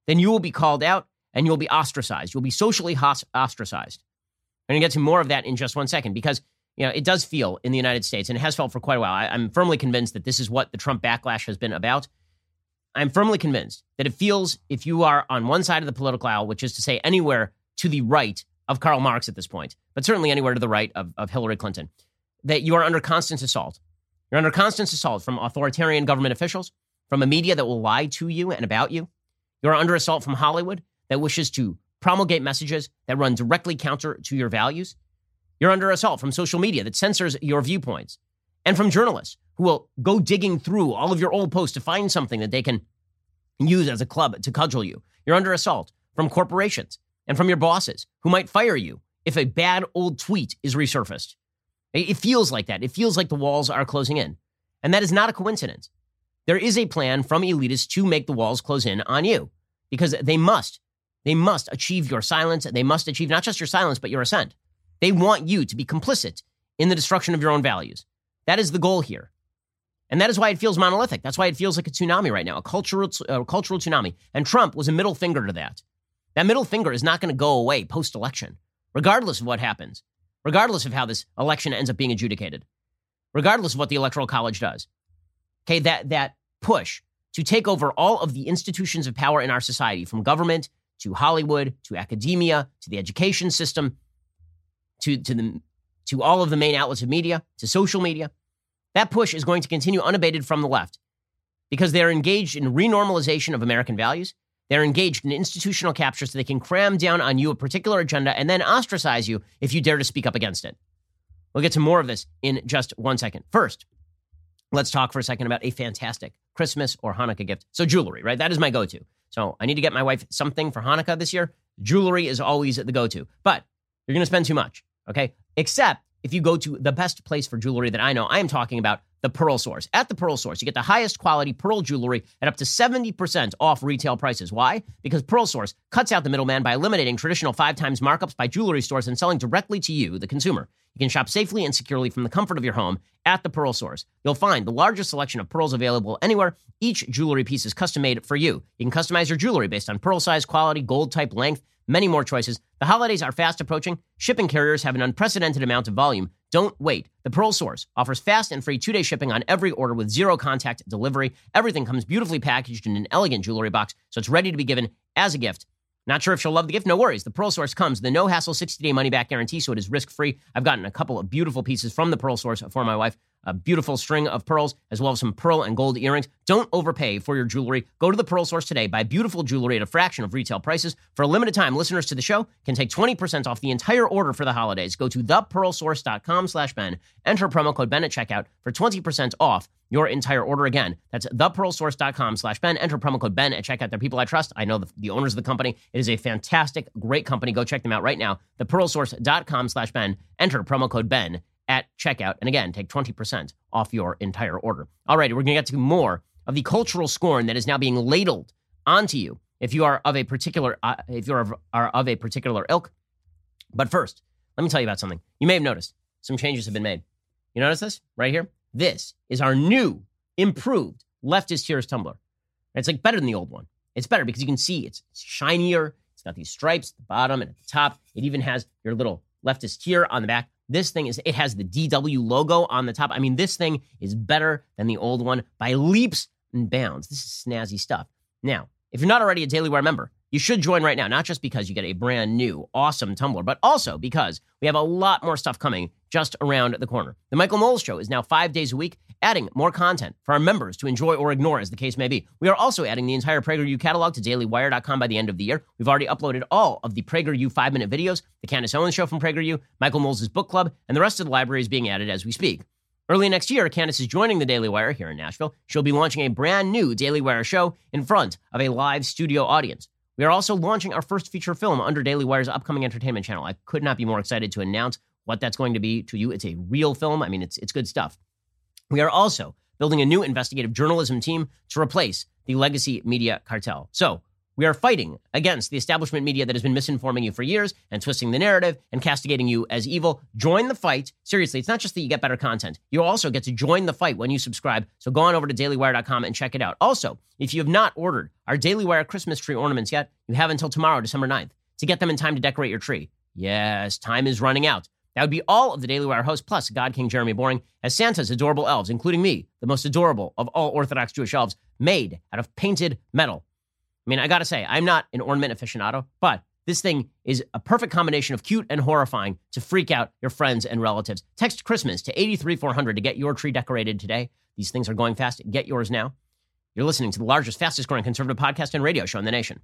then you will be called out and you'll be ostracized. You'll be socially ostracized. I'm going to get to more of that in just one second because, it does feel in the United States, and it has felt for quite a while. I'm firmly convinced that this is what the Trump backlash has been about. I'm firmly convinced that it feels, if you are on one side of the political aisle, which is to say anywhere to the right of Karl Marx at this point, but certainly anywhere to the right of Hillary Clinton, that you are under constant assault. You're under constant assault from authoritarian government officials, from a media that will lie to you and about you. You're under assault from Hollywood that wishes to promulgate messages that run directly counter to your values. You're under assault from social media that censors your viewpoints, and from journalists who will go digging through all of your old posts to find something that they can use as a club to cudgel you. You're under assault from corporations and from your bosses who might fire you if a bad old tweet is resurfaced. It feels like that. It feels like the walls are closing in. And that is not a coincidence. There is a plan from elitists to make the walls close in on you because they must achieve your silence. They must achieve not just your silence, but your assent. They want you to be complicit in the destruction of your own values. That is the goal here. And that is why it feels monolithic. That's why it feels like a tsunami right now, a cultural tsunami. And Trump was a middle finger to that. That middle finger is not going to go away post-election, regardless of what happens, regardless of how this election ends up being adjudicated, regardless of what the Electoral College does. Okay, that push to take over all of the institutions of power in our society, from government to Hollywood to academia to the education system to all of the main outlets of media, to social media, that push is going to continue unabated from the left because they're engaged in renormalization of American values. They're engaged in institutional capture so they can cram down on you a particular agenda and then ostracize you if you dare to speak up against it. We'll get to more of this in just one second. First, let's talk for a second about a fantastic Christmas or Hanukkah gift. So jewelry, right? That is my go-to. So I need to get my wife something for Hanukkah this year. Jewelry is always the go-to. But you're going to spend too much, okay? Except if you go to the best place for jewelry that I know. I am talking about the Pearl Source. At the Pearl Source, you get the highest quality pearl jewelry at up to 70% off retail prices. Why? Because Pearl Source cuts out the middleman by eliminating traditional 5 times markups by jewelry stores and selling directly to you, the consumer. You can shop safely and securely from the comfort of your home at the Pearl Source. You'll find the largest selection of pearls available anywhere. Each jewelry piece is custom made for you. You can customize your jewelry based on pearl size, quality, gold type, length, many more choices. The holidays are fast approaching. Shipping carriers have an unprecedented amount of volume. Don't wait. The Pearl Source offers fast and free 2-day shipping on every order with 0 contact delivery. Everything comes beautifully packaged in an elegant jewelry box, so it's ready to be given as a gift. Not sure if she'll love the gift? No worries. The Pearl Source comes with a no-hassle 60-day money-back guarantee, so it is risk-free. I've gotten a couple of beautiful pieces from the Pearl Source for my wife. A beautiful string of pearls, as well as some pearl and gold earrings. Don't overpay for your jewelry. Go to the Pearl Source today. Buy beautiful jewelry at a fraction of retail prices. For a limited time, listeners to the show can take 20% off the entire order for the holidays. Go to thepearlsource.com/Ben. Enter promo code Ben at checkout for 20% off your entire order. Again, that's thepearlsource.com/Ben. Enter promo code Ben at checkout. They're people I trust. I know the owners of the company. It is a fantastic, great company. Go check them out right now. Thepearlsource.com/Ben. Enter promo code Ben at checkout. And again, take 20% off your entire order. All right, we're going to get to more of the cultural scorn that is now being ladled onto you if you are of a particular ilk. But first, let me tell you about something. You may have noticed some changes have been made. You notice this right here? This is our new, improved Leftist Tears tumbler. It's like better than the old one. It's better because you can see it's shinier. It's got these stripes at the bottom and at the top. It even has your little Leftist Tear on the back. This thing it has the DW logo on the top. I mean, this thing is better than the old one by leaps and bounds. This is snazzy stuff. Now, if you're not already a Daily Wire member, you should join right now, not just because you get a brand new, awesome tumbler, but also because we have a lot more stuff coming just around the corner. The Michael Knowles Show is now 5 days a week, adding more content for our members to enjoy or ignore, as the case may be. We are also adding the entire PragerU catalog to dailywire.com by the end of the year. We've already uploaded all of the PragerU 5-minute videos, the Candace Owens Show from PragerU, Michael Knowles' book club, and the rest of the library is being added as we speak. Early next year, Candace is joining the Daily Wire here in Nashville. She'll be launching a brand new Daily Wire show in front of a live studio audience. We are also launching our first feature film under Daily Wire's upcoming entertainment channel. I could not be more excited to announce what that's going to be to you. It's a real film. I mean, it's good stuff. We are also building a new investigative journalism team to replace the legacy media cartel. So We are fighting against the establishment media that has been misinforming you for years and twisting the narrative and castigating you as evil. Join the fight. Seriously, it's not just that you get better content. You also get to join the fight when you subscribe. So go on over to dailywire.com and check it out. Also, if you have not ordered our Daily Wire Christmas tree ornaments yet, you have until tomorrow, December 9th, to get them in time to decorate your tree. Yes, time is running out. That would be all of the Daily Wire hosts, plus God King Jeremy Boring, as Santa's adorable elves, including me, the most adorable of all Orthodox Jewish elves, made out of painted metal. I mean, I got to say, I'm not an ornament aficionado, but this thing is a perfect combination of cute and horrifying to freak out your friends and relatives. Text Christmas to 83400 to get your tree decorated today. These things are going fast. Get yours now. You're listening to the largest, fastest growing conservative podcast and radio show in the nation.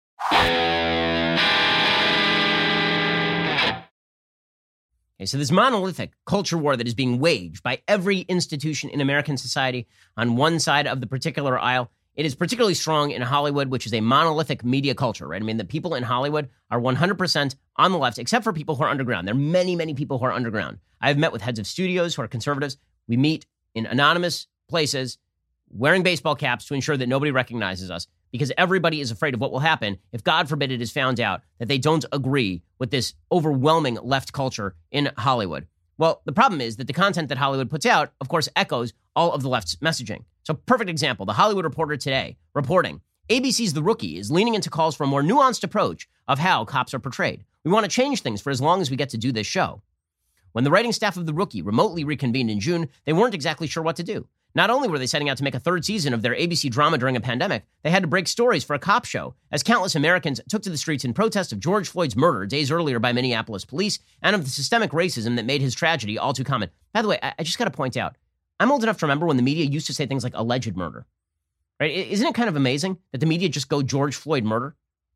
Okay, so this monolithic culture war that is being waged by every institution in American society on one side of the particular aisle, it is particularly strong in Hollywood, which is a monolithic media culture, right? I mean, the people in Hollywood are 100% on the left, except for people who are underground. There are many, many people who are underground. I've met with heads of studios who are conservatives. We meet in anonymous places, wearing baseball caps to ensure that nobody recognizes us, because everybody is afraid of what will happen if, God forbid, it is found out that they don't agree with this overwhelming left culture in Hollywood. Well, the problem is that the content that Hollywood puts out, of course, echoes all of the left's messaging. So, perfect example, The Hollywood Reporter today reporting, ABC's The Rookie is leaning into calls for a more nuanced approach of how cops are portrayed. We want to change things for as long as we get to do this show. When the writing staff of The Rookie remotely reconvened in June, they weren't exactly sure what to do. Not only were they setting out to make a third season of their ABC drama during a pandemic, they had to break stories for a cop show, as countless Americans took to the streets in protest of George Floyd's murder days earlier by Minneapolis police and of the systemic racism that made his tragedy all too common. By the way, I just got to point out, I'm old enough to remember when the media used to say things like alleged murder. Right? Isn't it kind of amazing that the media just go George Floyd murder?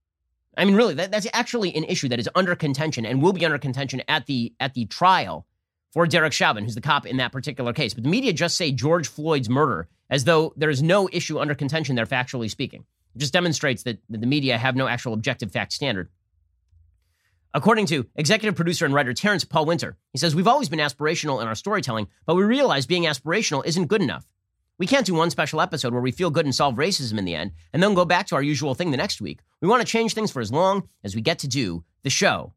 I mean, really, that's actually an issue that is under contention and will be under contention at the trial for Derek Chauvin, who's the cop in that particular case. But the media just say George Floyd's murder as though there is no issue under contention there, factually speaking. It just demonstrates that the media have no actual objective fact standard. According to executive producer and writer Terrence Paul Winter, he says, we've always been aspirational in our storytelling, but we realize being aspirational isn't good enough. We can't do one special episode where we feel good and solve racism in the end, and then go back to our usual thing the next week. We want to change things for as long as we get to do the show.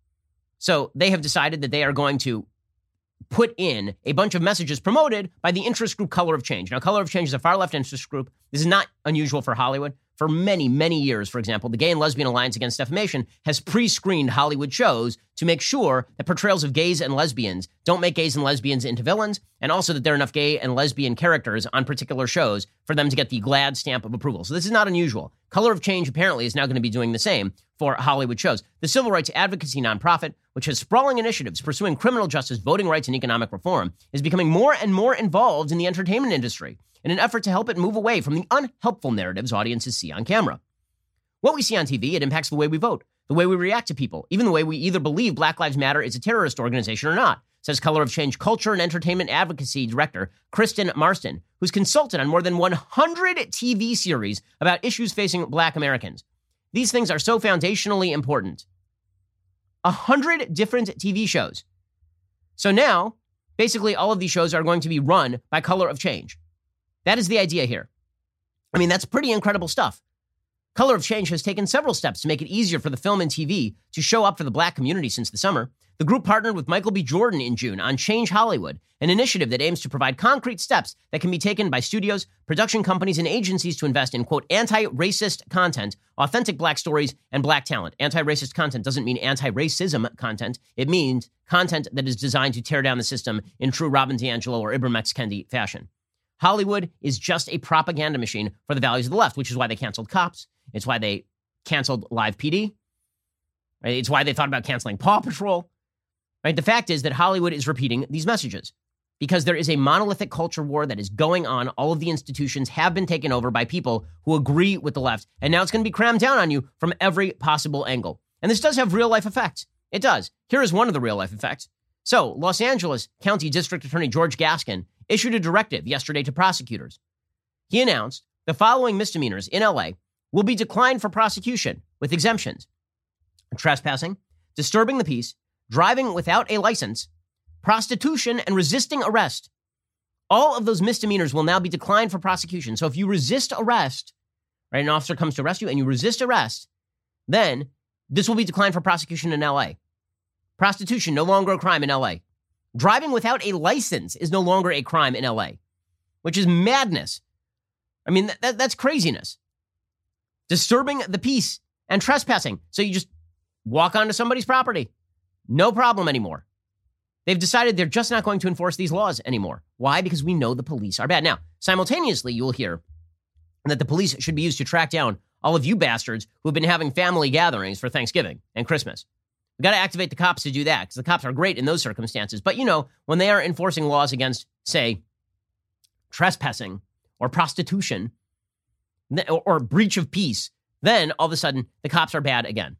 So they have decided that they are going to put in a bunch of messages promoted by the interest group Color of Change. Now, Color of Change is a far-left interest group. This is not unusual for Hollywood. For many, many years, for example, the Gay and Lesbian Alliance Against Defamation has pre-screened Hollywood shows to make sure that portrayals of gays and lesbians don't make gays and lesbians into villains, and also that there are enough gay and lesbian characters on particular shows for them to get the GLAAD stamp of approval. So this is not unusual. Color of Change apparently is now going to be doing the same for Hollywood shows. The civil rights advocacy nonprofit, which has sprawling initiatives pursuing criminal justice, voting rights, and economic reform, is becoming more and more involved in the entertainment industry in an effort to help it move away from the unhelpful narratives audiences see on camera. What we see on TV, it impacts the way we vote, the way we react to people, even the way we either believe Black Lives Matter is a terrorist organization or not, says Color of Change culture and entertainment advocacy director Kristen Marston, who's consulted on more than 100 TV series about issues facing Black Americans. These things are so foundationally important. 100 different TV shows. So now, basically all of these shows are going to be run by Color of Change. That is the idea here. I mean, that's pretty incredible stuff. Color of Change has taken several steps to make it easier for the film and TV to show up for the Black community since the summer. The group partnered with Michael B. Jordan in June on Change Hollywood, an initiative that aims to provide concrete steps that can be taken by studios, production companies, and agencies to invest in, quote, anti-racist content, authentic Black stories, and Black talent. Anti-racist content doesn't mean anti-racism content. It means content that is designed to tear down the system in true Robin DiAngelo or Ibram X. Kendi fashion. Hollywood is just a propaganda machine for the values of the left, which is why they canceled Cops. It's why they canceled Live PD. Right? It's why they thought about canceling Paw Patrol. Right? The fact is that Hollywood is repeating these messages because there is a monolithic culture war that is going on. All of the institutions have been taken over by people who agree with the left, and now it's going to be crammed down on you from every possible angle. And this does have real-life effects. It does. Here is one of the real-life effects. So, Los Angeles County District Attorney George Gaskin issued a directive yesterday to prosecutors. He announced the following misdemeanors in LA will be declined for prosecution with exemptions: trespassing, disturbing the peace, driving without a license, prostitution, and resisting arrest. All of those misdemeanors will now be declined for prosecution. So if you resist arrest, right? An officer comes to arrest you and you resist arrest, then this will be declined for prosecution in LA. Prostitution, no longer a crime in LA. Driving without a license is no longer a crime in LA, which is madness. I mean, that's craziness. Disturbing the peace and trespassing. So you just walk onto somebody's property. No problem anymore. They've decided they're just not going to enforce these laws anymore. Why? Because we know the police are bad. Now, simultaneously, you'll hear that the police should be used to track down all of you bastards who have been having family gatherings for Thanksgiving and Christmas. We've got to activate the cops to do that because the cops are great in those circumstances. But, you know, when they are enforcing laws against, say, trespassing or prostitution or breach of peace, then all of a sudden the cops are bad again.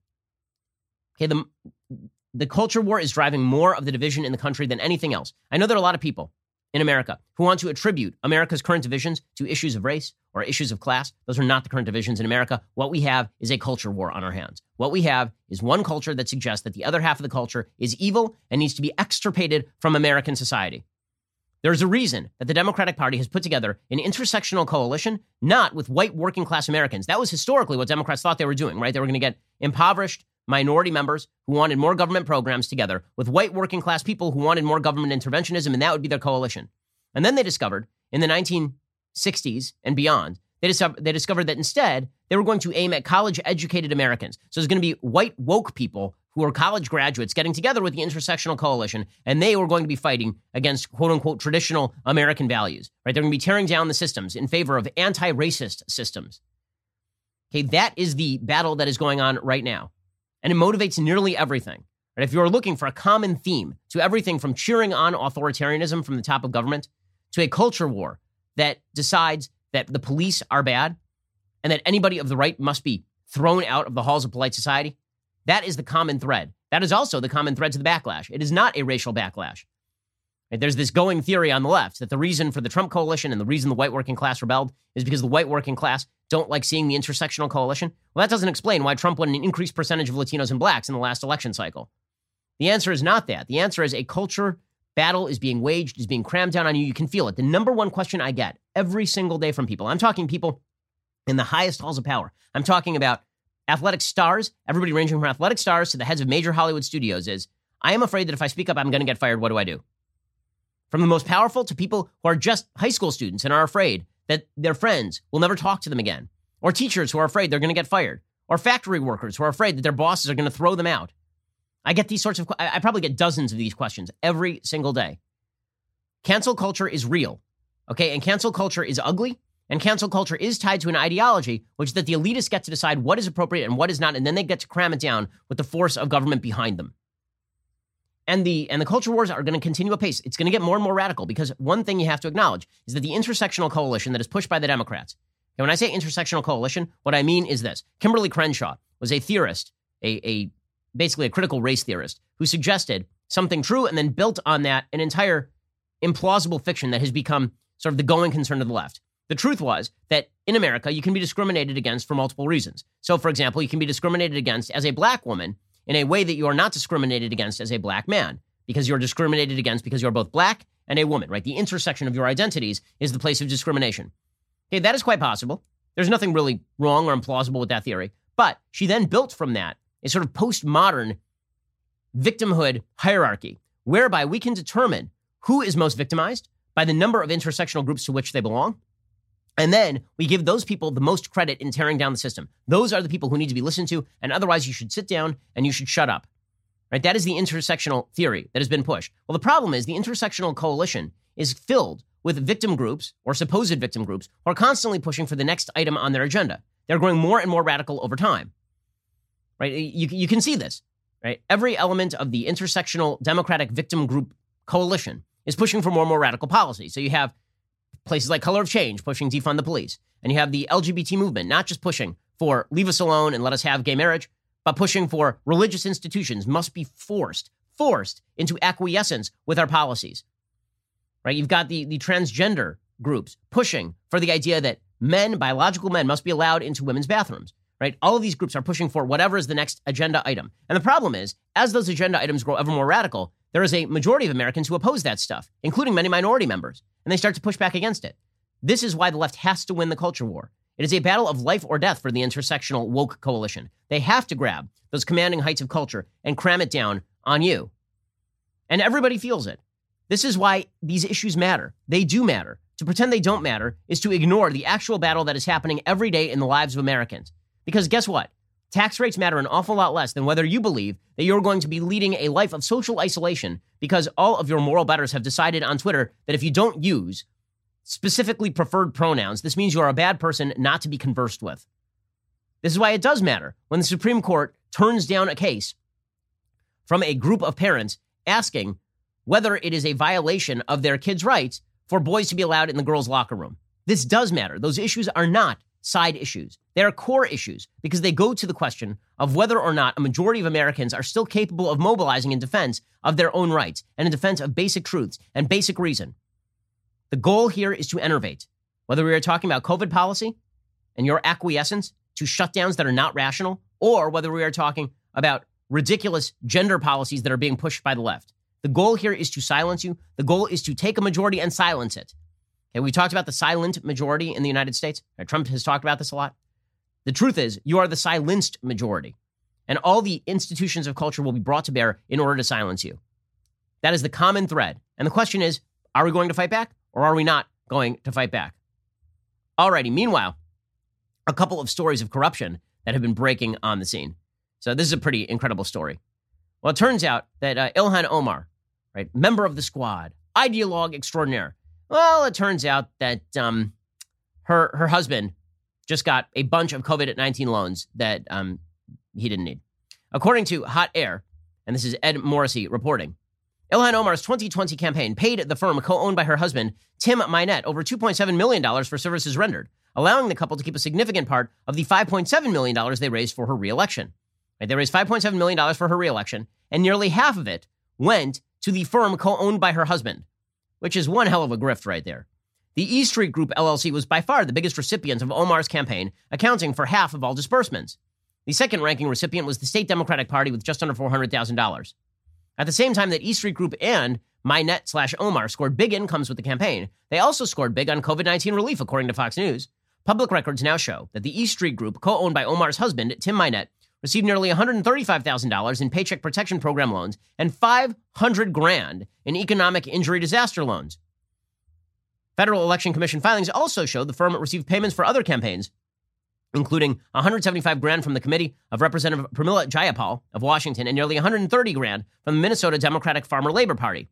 Okay, the culture war is driving more of the division in the country than anything else. I know there are a lot of people in America who want to attribute America's current divisions to issues of race or issues of class. Those are not the current divisions in America. What we have is a culture war on our hands. What we have is one culture that suggests that the other half of the culture is evil and needs to be extirpated from American society. There's a reason that the Democratic Party has put together an intersectional coalition, not with white working class Americans. That was historically what Democrats thought they were doing, right? They were going to get impoverished minority members who wanted more government programs together with white working class people who wanted more government interventionism, and that would be their coalition. And then they discovered in the 1960s and beyond, they discovered that instead they were going to aim at college educated Americans. So there's going to be white woke people who are college graduates getting together with the intersectional coalition, and they were going to be fighting against quote unquote traditional American values, right? They're going to be tearing down the systems in favor of anti-racist systems. Okay, that is the battle that is going on right now. And it motivates nearly everything. Right? If you're looking for a common theme to everything from cheering on authoritarianism from the top of government to a culture war that decides that the police are bad and that anybody of the right must be thrown out of the halls of polite society, that is the common thread. That is also the common thread to the backlash. It is not a racial backlash. Right? There's this going theory on the left that the reason for the Trump coalition and the reason the white working class rebelled is because the white working class don't like seeing the intersectional coalition. Well, that doesn't explain why Trump won an increased percentage of Latinos and blacks in the last election cycle. The answer is not that. The answer is a culture battle is being waged, is being crammed down on you. You can feel it. The number one question I get every single day from people, I'm talking people in the highest halls of power. I'm talking about athletic stars, everybody ranging from athletic stars to the heads of major Hollywood studios is, I am afraid that if I speak up, I'm going to get fired. What do I do? From the most powerful to people who are just high school students and are afraid that their friends will never talk to them again, or teachers who are afraid they're going to get fired, or factory workers who are afraid that their bosses are going to throw them out. I get these sorts of, I probably get dozens of these questions every single day. Cancel culture is real, okay? And cancel culture is ugly, and cancel culture is tied to an ideology, which is that the elitists get to decide what is appropriate and what is not, and then they get to cram it down with the force of government behind them. And the culture wars are going to continue apace. It's going to get more and more radical because one thing you have to acknowledge is that the intersectional coalition that is pushed by the Democrats, and when I say intersectional coalition, what I mean is this. Kimberly Crenshaw was a theorist, basically a critical race theorist, who suggested something true and then built on that an entire implausible fiction that has become sort of the going concern of the left. The truth was that in America, you can be discriminated against for multiple reasons. So, for example, you can be discriminated against as a black woman in a way that you are not discriminated against as a black man, because you're discriminated against because you're both black and a woman, right? The intersection of your identities is the place of discrimination. Okay, that is quite possible. There's nothing really wrong or implausible with that theory. But she then built from that a sort of postmodern victimhood hierarchy, whereby we can determine who is most victimized by the number of intersectional groups to which they belong. And then we give those people the most credit in tearing down the system. Those are the people who need to be listened to, and otherwise you should sit down and you should shut up. Right? That is the intersectional theory that has been pushed. Well, the problem is the intersectional coalition is filled with victim groups or supposed victim groups who are constantly pushing for the next item on their agenda. They're growing more and more radical over time. Right? You can see this. Right? Every element of the intersectional Democratic victim group coalition is pushing for more and more radical policy. So you have places like Color of Change pushing defund the police. And you have the LGBT movement not just pushing for leave us alone and let us have gay marriage, but pushing for religious institutions must be forced into acquiescence with our policies. Right? You've got the transgender groups pushing for the idea that men, biological men, must be allowed into women's bathrooms. Right? All of these groups are pushing for whatever is the next agenda item. And the problem is, as those agenda items grow ever more radical, there is a majority of Americans who oppose that stuff, including many minority members, and they start to push back against it. This is why the left has to win the culture war. It is a battle of life or death for the intersectional woke coalition. They have to grab those commanding heights of culture and cram it down on you. And everybody feels it. This is why these issues matter. They do matter. To pretend they don't matter is to ignore the actual battle that is happening every day in the lives of Americans. Because guess what? Tax rates matter an awful lot less than whether you believe that you're going to be leading a life of social isolation because all of your moral betters have decided on Twitter that if you don't use specifically preferred pronouns, this means you are a bad person not to be conversed with. This is why it does matter when the Supreme Court turns down a case from a group of parents asking whether it is a violation of their kids' rights for boys to be allowed in the girls' locker room. This does matter. Those issues are not side issues. They are core issues because they go to the question of whether or not a majority of Americans are still capable of mobilizing in defense of their own rights and in defense of basic truths and basic reason. The goal here is to enervate. Whether we are talking about COVID policy and your acquiescence to shutdowns that are not rational, or whether we are talking about ridiculous gender policies that are being pushed by the left. The goal here is to silence you. The goal is to take a majority and silence it. Okay, we talked about the silent majority in the United States. Trump has talked about this a lot. The truth is, you are the silenced majority. And all the institutions of culture will be brought to bear in order to silence you. That is the common thread. And the question is, are we going to fight back or are we not going to fight back? Alrighty, meanwhile, a couple of stories of corruption that have been breaking on the scene. So this is a pretty incredible story. Well, it turns out that Ilhan Omar, right, member of the squad, ideologue extraordinaire. Well, it turns out that her husband just got a bunch of COVID-19 loans that he didn't need. According to Hot Air, and this is Ed Morrissey reporting, Ilhan Omar's 2020 campaign paid the firm co-owned by her husband, Tim Mynett, over $2.7 million for services rendered, allowing the couple to keep a significant part of the $5.7 million they raised for her reelection. Right, they raised $5.7 million for her reelection, and nearly half of it went to the firm co-owned by her husband, which is one hell of a grift right there. The E Street Group LLC was by far the biggest recipient of Omar's campaign, accounting for half of all disbursements. The second-ranking recipient was the State Democratic Party with just under $400,000. At the same time that E Street Group and Mynett/Omar scored big incomes with the campaign, they also scored big on COVID-19 relief, according to Fox News. Public records now show that the E Street Group, co-owned by Omar's husband, Tim Mynett, received nearly $135,000 in Paycheck Protection Program loans and $500,000 in economic injury disaster loans. Federal Election Commission filings also show the firm received payments for other campaigns, including $175,000 from the committee of Representative Pramila Jayapal of Washington and nearly $130,000 from the Minnesota Democratic Farmer Labor Party.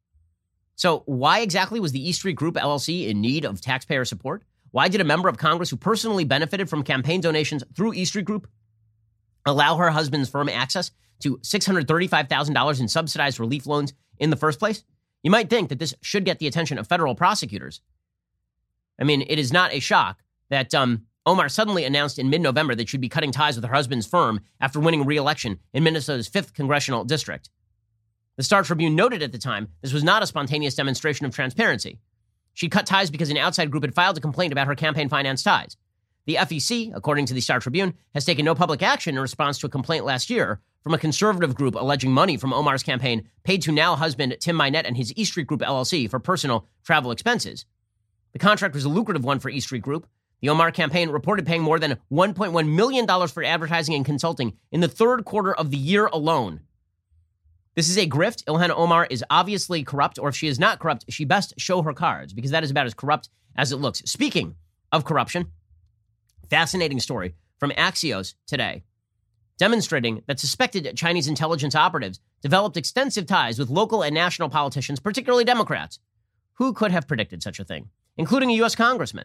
So why exactly was the E Street Group LLC in need of taxpayer support? Why did a member of Congress who personally benefited from campaign donations through E Street Group allow her husband's firm access to $635,000 in subsidized relief loans in the first place? You might think that this should get the attention of federal prosecutors. I mean, it is not a shock that Omar suddenly announced in mid-November that she'd be cutting ties with her husband's firm after winning re-election in Minnesota's 5th congressional district. The Star Tribune noted at the time this was not a spontaneous demonstration of transparency. She cut ties because an outside group had filed a complaint about her campaign finance ties. The FEC, according to the Star Tribune, has taken no public action in response to a complaint last year from a conservative group alleging money from Omar's campaign paid to now husband Tim Mynett and his E Street Group LLC for personal travel expenses. The contract was a lucrative one for E Street Group. The Omar campaign reported paying more than $1.1 million for advertising and consulting in the third quarter of the year alone. This is a grift. Ilhan Omar is obviously corrupt, or if she is not corrupt, she best show her cards, because that is about as corrupt as it looks. Speaking of corruption, fascinating story from Axios today, demonstrating that suspected Chinese intelligence operatives developed extensive ties with local and national politicians, particularly Democrats. Who could have predicted such a thing, including a U.S. congressman?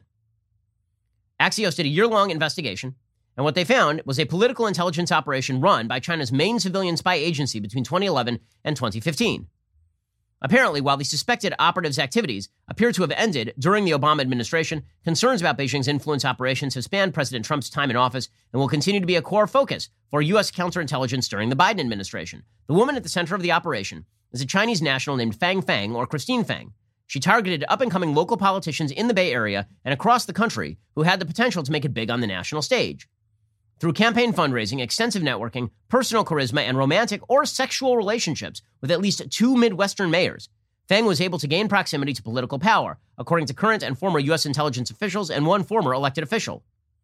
Axios did a year-long investigation, and what they found was a political intelligence operation run by China's main civilian spy agency between 2011 and 2015. Apparently, while the suspected operatives' activities appear to have ended during the Obama administration, concerns about Beijing's influence operations have spanned President Trump's time in office and will continue to be a core focus for U.S. counterintelligence during the Biden administration. The woman at the center of the operation is a Chinese national named Fang Fang, or Christine Fang. She targeted up-and-coming local politicians in the Bay Area and across the country who had the potential to make it big on the national stage. Through campaign fundraising, extensive networking, personal charisma, and romantic or sexual relationships with at least 2 Midwestern mayors, Fang was able to gain proximity to political power, according to current and former U.S. intelligence officials and one former elected official.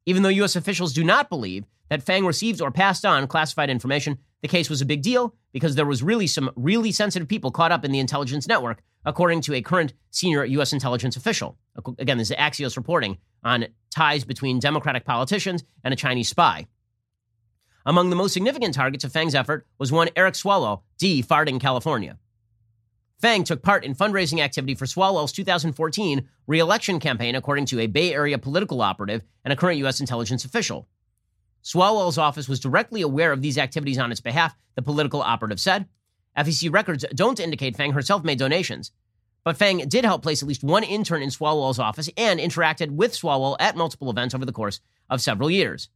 Even though U.S. officials do not believe that Fang received or passed on classified information, the case was a big deal because there was really some really sensitive people caught up in the intelligence network, according to a current senior U.S. intelligence official. Again, this is Axios reporting on ties between Democratic politicians and a Chinese spy. Among the most significant targets of Fang's effort was one Eric Swalwell, D. Farding, California. Fang took part in fundraising activity for Swalwell's 2014 re-election campaign, according to a Bay Area political operative and a current U.S. intelligence official. Swalwell's office was directly aware of these activities on its behalf, the political operative said. FEC records don't indicate Fang herself made donations, but Fang did help place at least one intern in Swalwell's office and interacted with Swalwell at multiple events over the course of several years.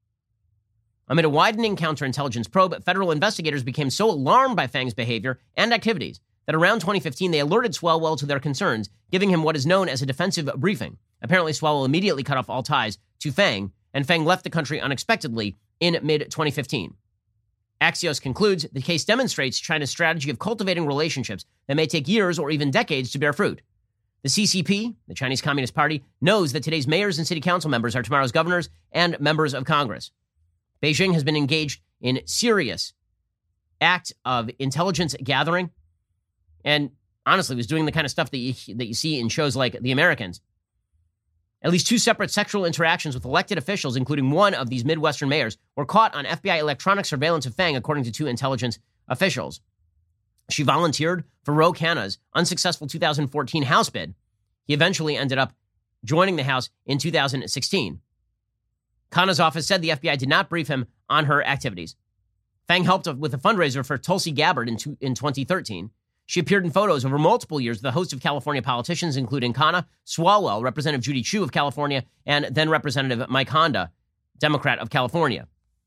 Amid a widening counterintelligence probe, federal investigators became so alarmed by Fang's behavior and activities that around 2015 they alerted Swalwell to their concerns, giving him what is known as a defensive briefing. Apparently, Swalwell immediately cut off all ties to Fang, and Fang left the country unexpectedly in mid-2015. Axios concludes the case demonstrates China's strategy of cultivating relationships that may take years or even decades to bear fruit. The CCP, the Chinese Communist Party, knows that today's mayors and city council members are tomorrow's governors and members of Congress. Beijing has been engaged in serious act of intelligence gathering and honestly was doing the kind of stuff that you see in shows like The Americans. At least 2 separate sexual interactions with elected officials, including one of these Midwestern mayors, were caught on FBI electronic surveillance of Fang, according to 2 intelligence officials. She volunteered for Ro Khanna's unsuccessful 2014 House bid. He eventually ended up joining the House in 2016. Khanna's office said the FBI did not brief him on her activities. Fang helped with a fundraiser for Tulsi Gabbard in 2013. She appeared in photos over multiple years with a host of California politicians, including Khanna, Swalwell, Representative Judy Chu of California, and then Representative Mike Honda, Democrat of California.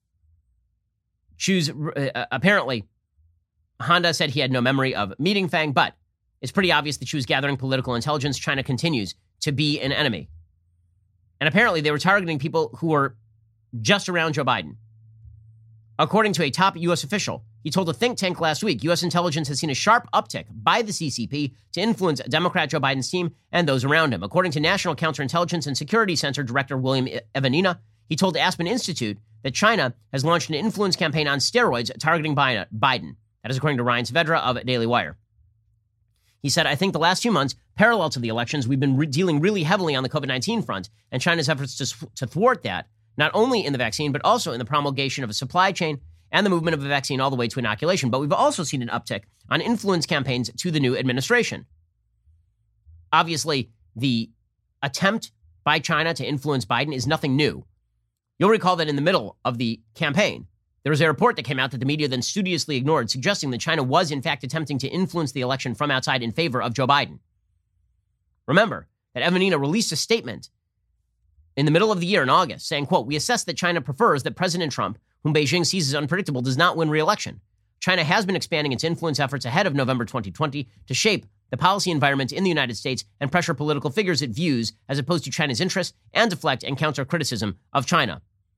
Chu's, apparently, Honda said he had no memory of meeting Fang, but it's pretty obvious that she was gathering political intelligence. China continues to be an enemy. And apparently they were targeting people who were just around Joe Biden. According to a top U.S. official, he told a think tank last week, U.S. intelligence has seen a sharp uptick by the CCP to influence Democrat Joe Biden's team and those around him. According to National Counterintelligence and Security Center Director William Evanina, he told Aspen Institute that China has launched an influence campaign on steroids targeting Biden. That is according to Ryan Saavedra of Daily Wire. He said, I think the last few months, parallel to the elections, we've been dealing really heavily on the COVID-19 front, and China's efforts to thwart that, not only in the vaccine, but also in the promulgation of a supply chain and the movement of a vaccine all the way to inoculation. But we've also seen an uptick on influence campaigns to the new administration. Obviously, the attempt by China to influence Biden is nothing new. You'll recall that in the middle of the campaign, there was a report that came out that the media then studiously ignored, suggesting that China was in fact attempting to influence the election from outside in favor of Joe Biden. Remember that Evanina released a statement in the middle of the year in August saying, quote, we assess that China prefers that President Trump, whom Beijing sees as unpredictable, does not win re-election. China has been expanding its influence efforts ahead of November 2020 to shape the policy environment in the United States and pressure political figures it views as opposed to China's interests and deflect and counter criticism of China.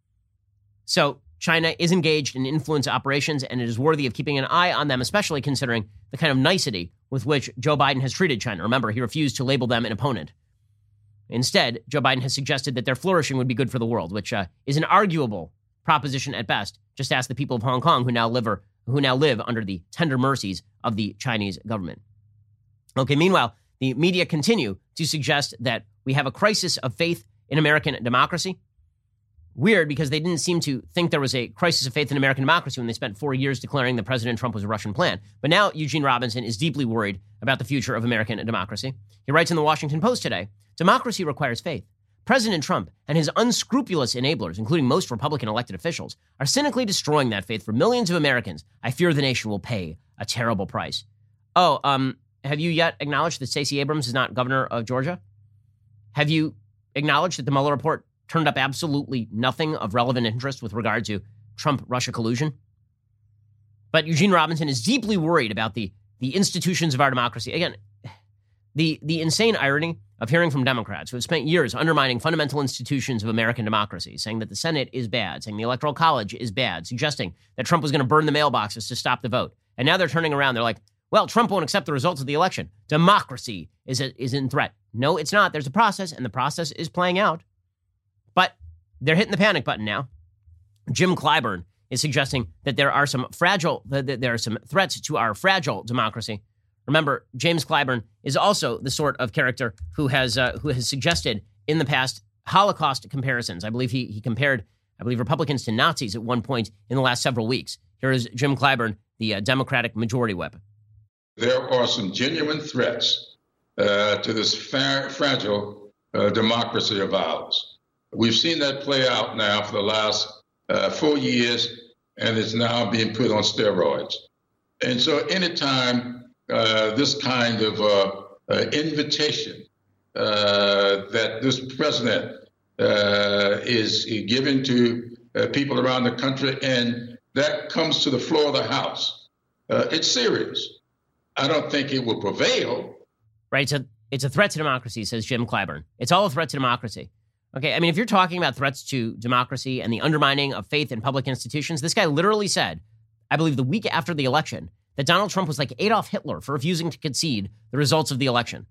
So China is engaged in influence operations, and it is worthy of keeping an eye on them, especially considering the kind of nicety with which Joe Biden has treated China. Remember, he refused to label them an opponent. Instead, Joe Biden has suggested that their flourishing would be good for the world, which is an arguable proposition at best. Just ask the people of Hong Kong who now live under the tender mercies of the Chinese government. Okay, meanwhile, the media continue to suggest that we have a crisis of faith in American democracy. Weird, because they didn't seem to think there was a crisis of faith in American democracy when they spent 4 years declaring that President Trump was a Russian plan. But now Eugene Robinson is deeply worried about the future of American democracy. He writes in the Washington Post today, democracy requires faith. President Trump and his unscrupulous enablers, including most Republican elected officials, are cynically destroying that faith for millions of Americans. I fear the nation will pay a terrible price. Have you yet acknowledged that Stacey Abrams is not governor of Georgia? Have you acknowledged that the Mueller report turned up absolutely nothing of relevant interest with regard to Trump-Russia collusion? But Eugene Robinson is deeply worried about the institutions of our democracy. Again, the insane irony of hearing from Democrats who have spent years undermining fundamental institutions of American democracy, saying that the Senate is bad, saying the Electoral College is bad, suggesting that Trump was going to burn the mailboxes to stop the vote. And now they're turning around. They're like, well, Trump won't accept the results of the election. Democracy is in threat. No, it's not. There's a process, and the process is playing out. But they're hitting the panic button now. Jim Clyburn is suggesting that there are some threats to our fragile democracy. Remember, James Clyburn is also the sort of character who has suggested in the past Holocaust comparisons. I believe he compared Republicans to Nazis at one point in the last several weeks. Here is Jim Clyburn, the Democratic Majority Whip. There are some genuine threats to this fragile democracy of ours. We've seen that play out now for the last 4 years, and it's now being put on steroids. And so anytime this kind of invitation that this president is giving to people around the country, and that comes to the floor of the House, it's serious. I don't think it will prevail. Right, so it's a threat to democracy, says Jim Clyburn. It's all a threat to democracy. Okay, I mean, if you're talking about threats to democracy and the undermining of faith in public institutions, this guy literally said, I believe the week after the election, that Donald Trump was like Adolf Hitler for refusing to concede the results of the election.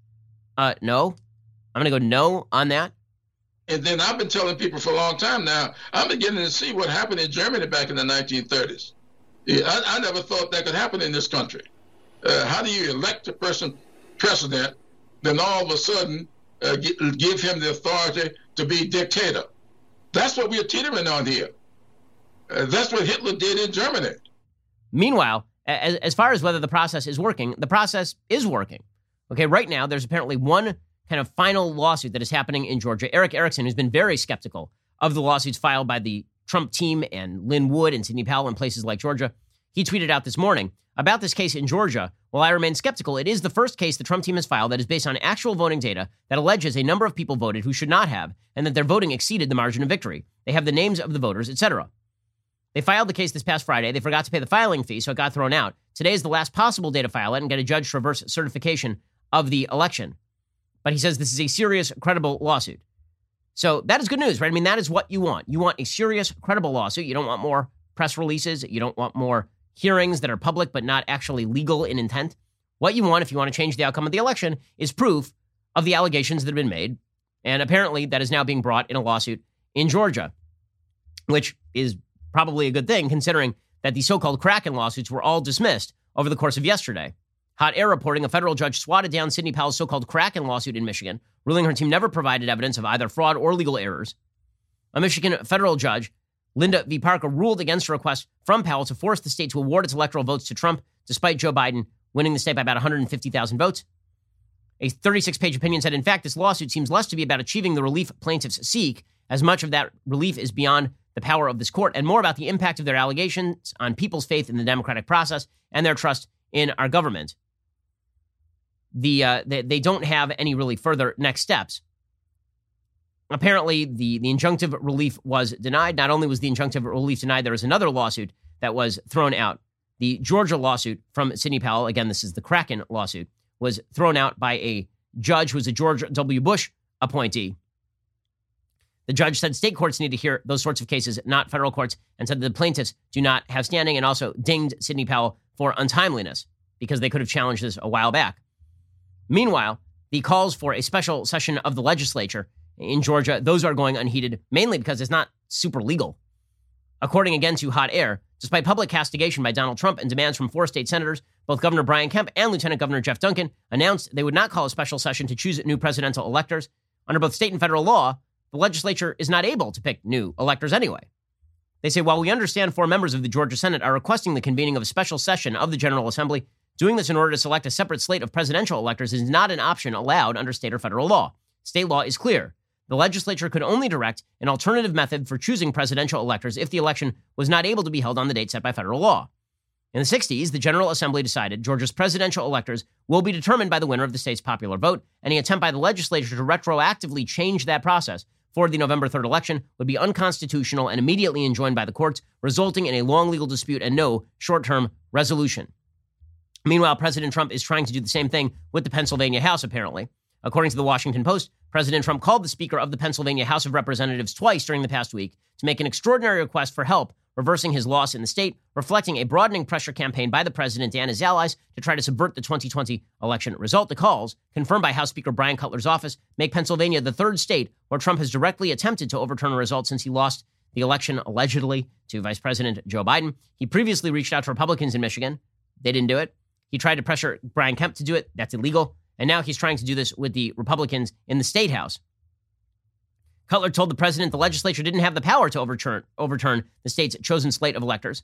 No. I'm going to go no on that. And then I've been telling people for a long time now, I'm beginning to see what happened in Germany back in the 1930s. I never thought that could happen in this country. How do you elect a person president, then all of a sudden give him the authority to be dictator? That's what we're teetering on here. That's what Hitler did in Germany. Meanwhile, as far as whether the process is working, the process is working. Okay, right now, there's apparently one kind of final lawsuit that is happening in Georgia. Eric Erickson, who's been very skeptical of the lawsuits filed by the Trump team and Lynn Wood and Sidney Powell in places like Georgia, he tweeted out this morning about this case in Georgia. While I remain skeptical, it is the first case the Trump team has filed that is based on actual voting data that alleges a number of people voted who should not have, and that their voting exceeded the margin of victory. They have the names of the voters, etc. They filed the case this past Friday. They forgot to pay the filing fee, so it got thrown out. Today is the last possible day to file it and get a judge to reverse certification of the election. But he says this is a serious, credible lawsuit. So that is good news, right? I mean, that is what you want. You want a serious, credible lawsuit. You don't want more press releases. You don't want more hearings that are public but not actually legal in intent. What you want, if you want to change the outcome of the election, is proof of the allegations that have been made. And apparently that is now being brought in a lawsuit in Georgia, which is probably a good thing considering that the so-called Kraken lawsuits were all dismissed over the course of yesterday. Hot Air reporting a federal judge swatted down Sidney Powell's so-called Kraken lawsuit in Michigan, ruling her team never provided evidence of either fraud or legal errors. A Michigan federal judge, Linda V. Parker, ruled against a request from Powell to force the state to award its electoral votes to Trump, despite Joe Biden winning the state by about 150,000 votes. A 36-page opinion said, in fact, this lawsuit seems less to be about achieving the relief plaintiffs seek, as much of that relief is beyond the power of this court, and more about the impact of their allegations on people's faith in the democratic process and their trust in our government. They don't have any really further next steps. Apparently, the injunctive relief was denied. Not only was the injunctive relief denied, there was another lawsuit that was thrown out. The Georgia lawsuit from Sidney Powell, again, this is the Kraken lawsuit, was thrown out by a judge who was a George W. Bush appointee. The judge said state courts need to hear those sorts of cases, not federal courts, and said the plaintiffs do not have standing, and also dinged Sidney Powell for untimeliness because they could have challenged this a while back. Meanwhile, the calls for a special session of the legislature in Georgia, those are going unheeded, mainly because it's not super legal. According again to Hot Air, despite public castigation by Donald Trump and demands from 4 state senators, both Governor Brian Kemp and Lieutenant Governor Jeff Duncan announced they would not call a special session to choose new presidential electors. Under both state and federal law, the legislature is not able to pick new electors anyway. They say, while we understand 4 members of the Georgia Senate are requesting the convening of a special session of the General Assembly, doing this in order to select a separate slate of presidential electors is not an option allowed under state or federal law. State law is clear. The legislature could only direct an alternative method for choosing presidential electors if the election was not able to be held on the date set by federal law. In the 60s, the General Assembly decided Georgia's presidential electors will be determined by the winner of the state's popular vote. Any attempt by the legislature to retroactively change that process for the November 3rd election would be unconstitutional and immediately enjoined by the courts, resulting in a long legal dispute and no short-term resolution. Meanwhile, President Trump is trying to do the same thing with the Pennsylvania House, apparently. According to the Washington Post, President Trump called the Speaker of the Pennsylvania House of Representatives twice during the past week to make an extraordinary request for help reversing his loss in the state, reflecting a broadening pressure campaign by the president and his allies to try to subvert the 2020 election result. The calls, confirmed by House Speaker Brian Cutler's office, make Pennsylvania the third state where Trump has directly attempted to overturn a result since he lost the election allegedly to Vice President Joe Biden. He previously reached out to Republicans in Michigan. They didn't do it. He tried to pressure Brian Kemp to do it. That's illegal. And now he's trying to do this with the Republicans in the State House. Cutler told the president the legislature didn't have the power to overturn the state's chosen slate of electors.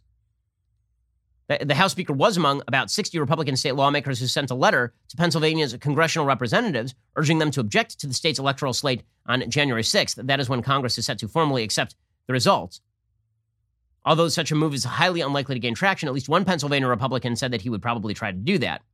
The House Speaker was among about 60 Republican state lawmakers who sent a letter to Pennsylvania's congressional representatives urging them to object to the state's electoral slate on January 6th. That is when Congress is set to formally accept the results. Although such a move is highly unlikely to gain traction, at least one Pennsylvania Republican said that he would probably try to do that.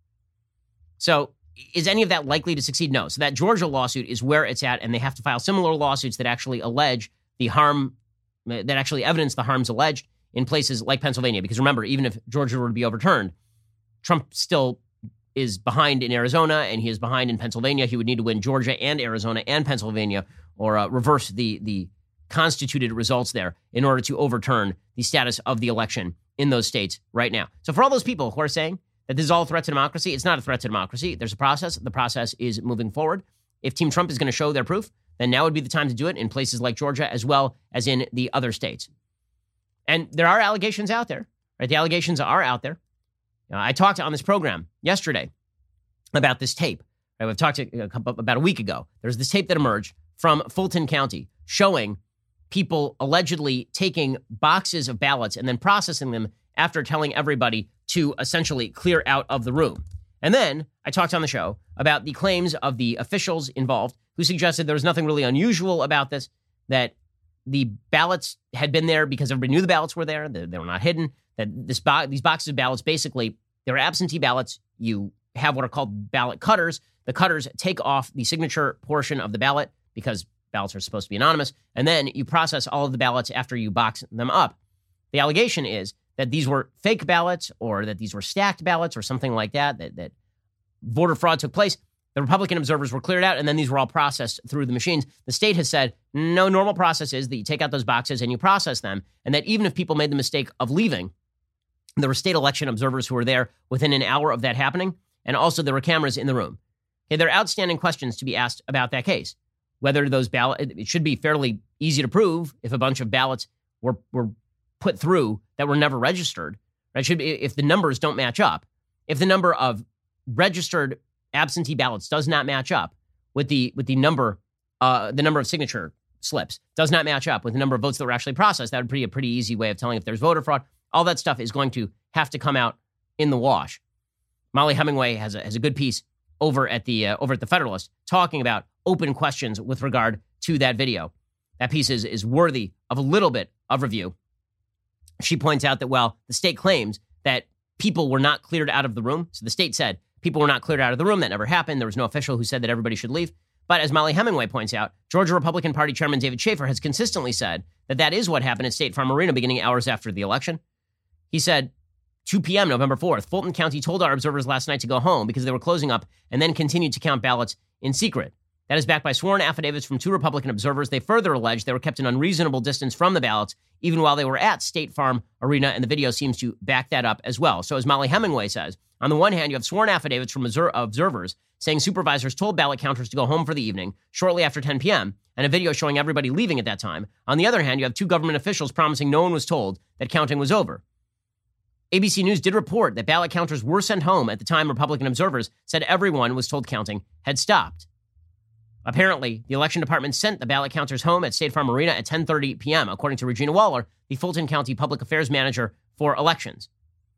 So, is any of that likely to succeed? No. So that Georgia lawsuit is where it's at, and they have to file similar lawsuits that actually allege the harm, that actually evidence the harms alleged in places like Pennsylvania. Because remember, even if Georgia were to be overturned, Trump still is behind in Arizona, and he is behind in Pennsylvania. He would need to win Georgia and Arizona and Pennsylvania, or reverse the constituted results there in order to overturn the status of the election in those states right now. So for all those people who are saying that this is all a threat to democracy, it's not a threat to democracy. There's a process. The process is moving forward. If Team Trump is going to show their proof, then now would be the time to do it in places like Georgia as well as in the other states. And there are allegations out there, right? The allegations are out there. I talked on this program yesterday about this tape. Right? We've talked about a week ago. There's this tape that emerged from Fulton County showing people allegedly taking boxes of ballots and then processing them after telling everybody to essentially clear out of the room. And then I talked on the show about the claims of the officials involved who suggested there was nothing really unusual about this, that the ballots had been there because everybody knew the ballots were there, they were not hidden, that these boxes of ballots, basically, they were absentee ballots. You have what are called ballot cutters. The cutters take off the signature portion of the ballot because ballots are supposed to be anonymous, and then you process all of the ballots after you box them up. The allegation is that these were fake ballots or that these were stacked ballots or something like that, that voter fraud took place. The Republican observers were cleared out, and then these were all processed through the machines. The state has said, no, normal process is that you take out those boxes and you process them, and that even if people made the mistake of leaving, there were state election observers who were there within an hour of that happening, and also there were cameras in the room. Okay, there are outstanding questions to be asked about that case. Whether those ballots, it should be fairly easy to prove if a bunch of ballots were put through that were never registered. Right? Should be, if the numbers don't match up, if the number of registered absentee ballots does not match up with the number of signature slips does not match up with the number of votes that were actually processed, that would be a pretty easy way of telling if there's voter fraud. All that stuff is going to have to come out in the wash. Molly Hemingway has a good piece over at the Federalist talking about open questions with regard to that video. That piece is worthy of a little bit of review. She points out that while the state claims that people were not cleared out of the room, so the state said people were not cleared out of the room, that never happened. There was no official who said that everybody should leave. But as Molly Hemingway points out, Georgia Republican Party Chairman David Schaefer has consistently said that that is what happened at State Farm Arena beginning hours after the election. He said, 2 p.m. November 4th, Fulton County told our observers last night to go home because they were closing up and then continued to count ballots in secret. That is backed by sworn affidavits from 2 Republican observers. They further allege they were kept an unreasonable distance from the ballots, even while they were at State Farm Arena, and the video seems to back that up as well. So as Molly Hemingway says, on the one hand, you have sworn affidavits from observers saying supervisors told ballot counters to go home for the evening shortly after 10 p.m., and a video showing everybody leaving at that time. On the other hand, you have 2 government officials promising no one was told that counting was over. ABC News did report that ballot counters were sent home at the time Republican observers said everyone was told counting had stopped. Apparently, the election department sent the ballot counters home at State Farm Arena at 10:30 p.m., according to Regina Waller, the Fulton County Public Affairs Manager for Elections.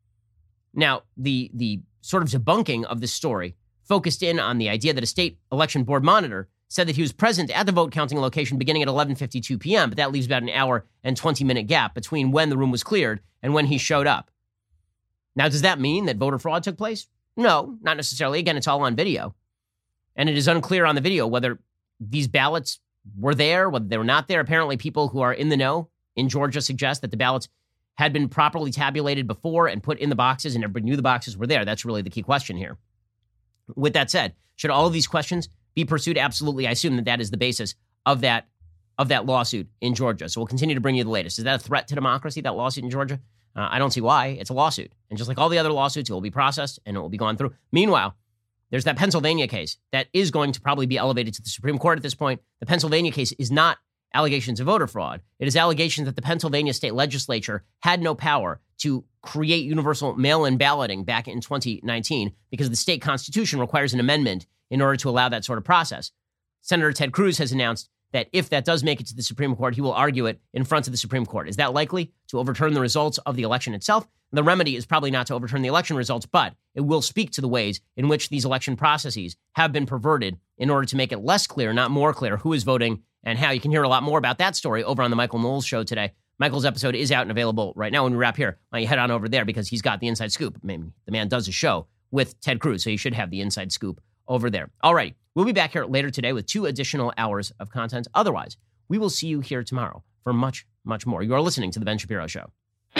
Now, the sort of debunking of this story focused in on the idea that a state election board monitor said that he was present at the vote counting location beginning at 11:52 p.m., but that leaves about an hour and 20-minute gap between when the room was cleared and when he showed up. Now, does that mean that voter fraud took place? No, not necessarily. Again, it's all on video. And it is unclear on the video whether these ballots were there, whether they were not there. Apparently, people who are in the know in Georgia suggest that the ballots had been properly tabulated before and put in the boxes, and everybody knew the boxes were there. That's really the key question here. With that said, Should all of these questions be pursued? Absolutely. I assume that is the basis of that lawsuit in Georgia. So we'll continue to bring you the latest. Is that a threat to democracy, that lawsuit in Georgia? I don't see why. It's a lawsuit. And just like all the other lawsuits, it will be processed and it will be gone through. Meanwhile, there's that Pennsylvania case that is going to probably be elevated to the Supreme Court at this point. The Pennsylvania case is not allegations of voter fraud. It is allegations that the Pennsylvania state legislature had no power to create universal mail-in balloting back in 2019 because the state constitution requires an amendment in order to allow that sort of process. Senator Ted Cruz has announced that if that does make it to the Supreme Court, he will argue it in front of the Supreme Court. Is that likely to overturn the results of the election itself? The remedy is probably not to overturn the election results, but it will speak to the ways in which these election processes have been perverted in order to make it less clear, not more clear, who is voting and how. You can hear a lot more about that story over on the Michael Knowles Show today. Michael's episode is out and available right now. When we wrap here, why don't you head on over there because he's got the inside scoop. Maybe the man does a show with Ted Cruz, so you should have the inside scoop over there. All right, we'll be back here later today with 2 additional hours of content. Otherwise, we will see you here tomorrow for much, much more. You are listening to The Ben Shapiro Show.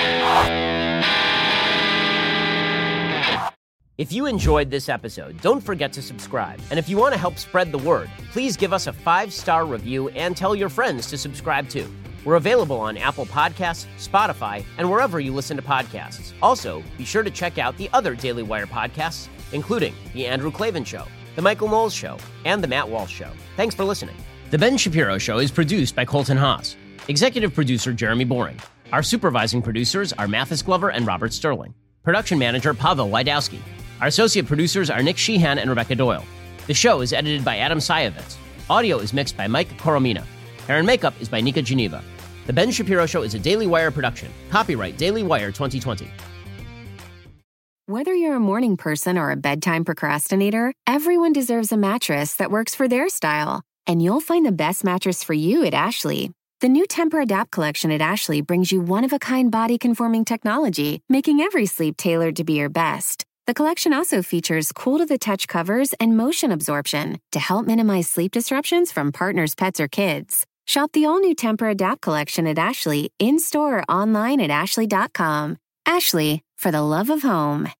If you enjoyed this episode, don't forget to subscribe. And if you want to help spread the word, please give us a 5-star review and tell your friends to subscribe too. We're available on Apple Podcasts, Spotify, and wherever you listen to podcasts. Also, be sure to check out the other Daily Wire podcasts, including The Andrew Klavan Show, The Michael Knowles Show, and The Matt Walsh Show. Thanks for listening. The Ben Shapiro Show is produced by Colton Haas. Executive producer Jeremy Boring. Our supervising producers are Mathis Glover and Robert Sterling. Production manager Pavel Wydowski. Our associate producers are Nick Sheehan and Rebecca Doyle. The show is edited by Adam Sayevitz. Audio is mixed by Mike Coromina. Hair and makeup is by Nika Geneva. The Ben Shapiro Show is a Daily Wire production. Copyright Daily Wire 2020. Whether you're a morning person or a bedtime procrastinator, everyone deserves a mattress that works for their style. And you'll find the best mattress for you at Ashley. The new Tempur-Adapt collection at Ashley brings you one-of-a-kind body-conforming technology, making every sleep tailored to be your best. The collection also features cool-to-the-touch covers and motion absorption to help minimize sleep disruptions from partners, pets, or kids. Shop the all-new Tempur-Adapt collection at Ashley, in-store or online at ashley.com. Ashley, for the love of home.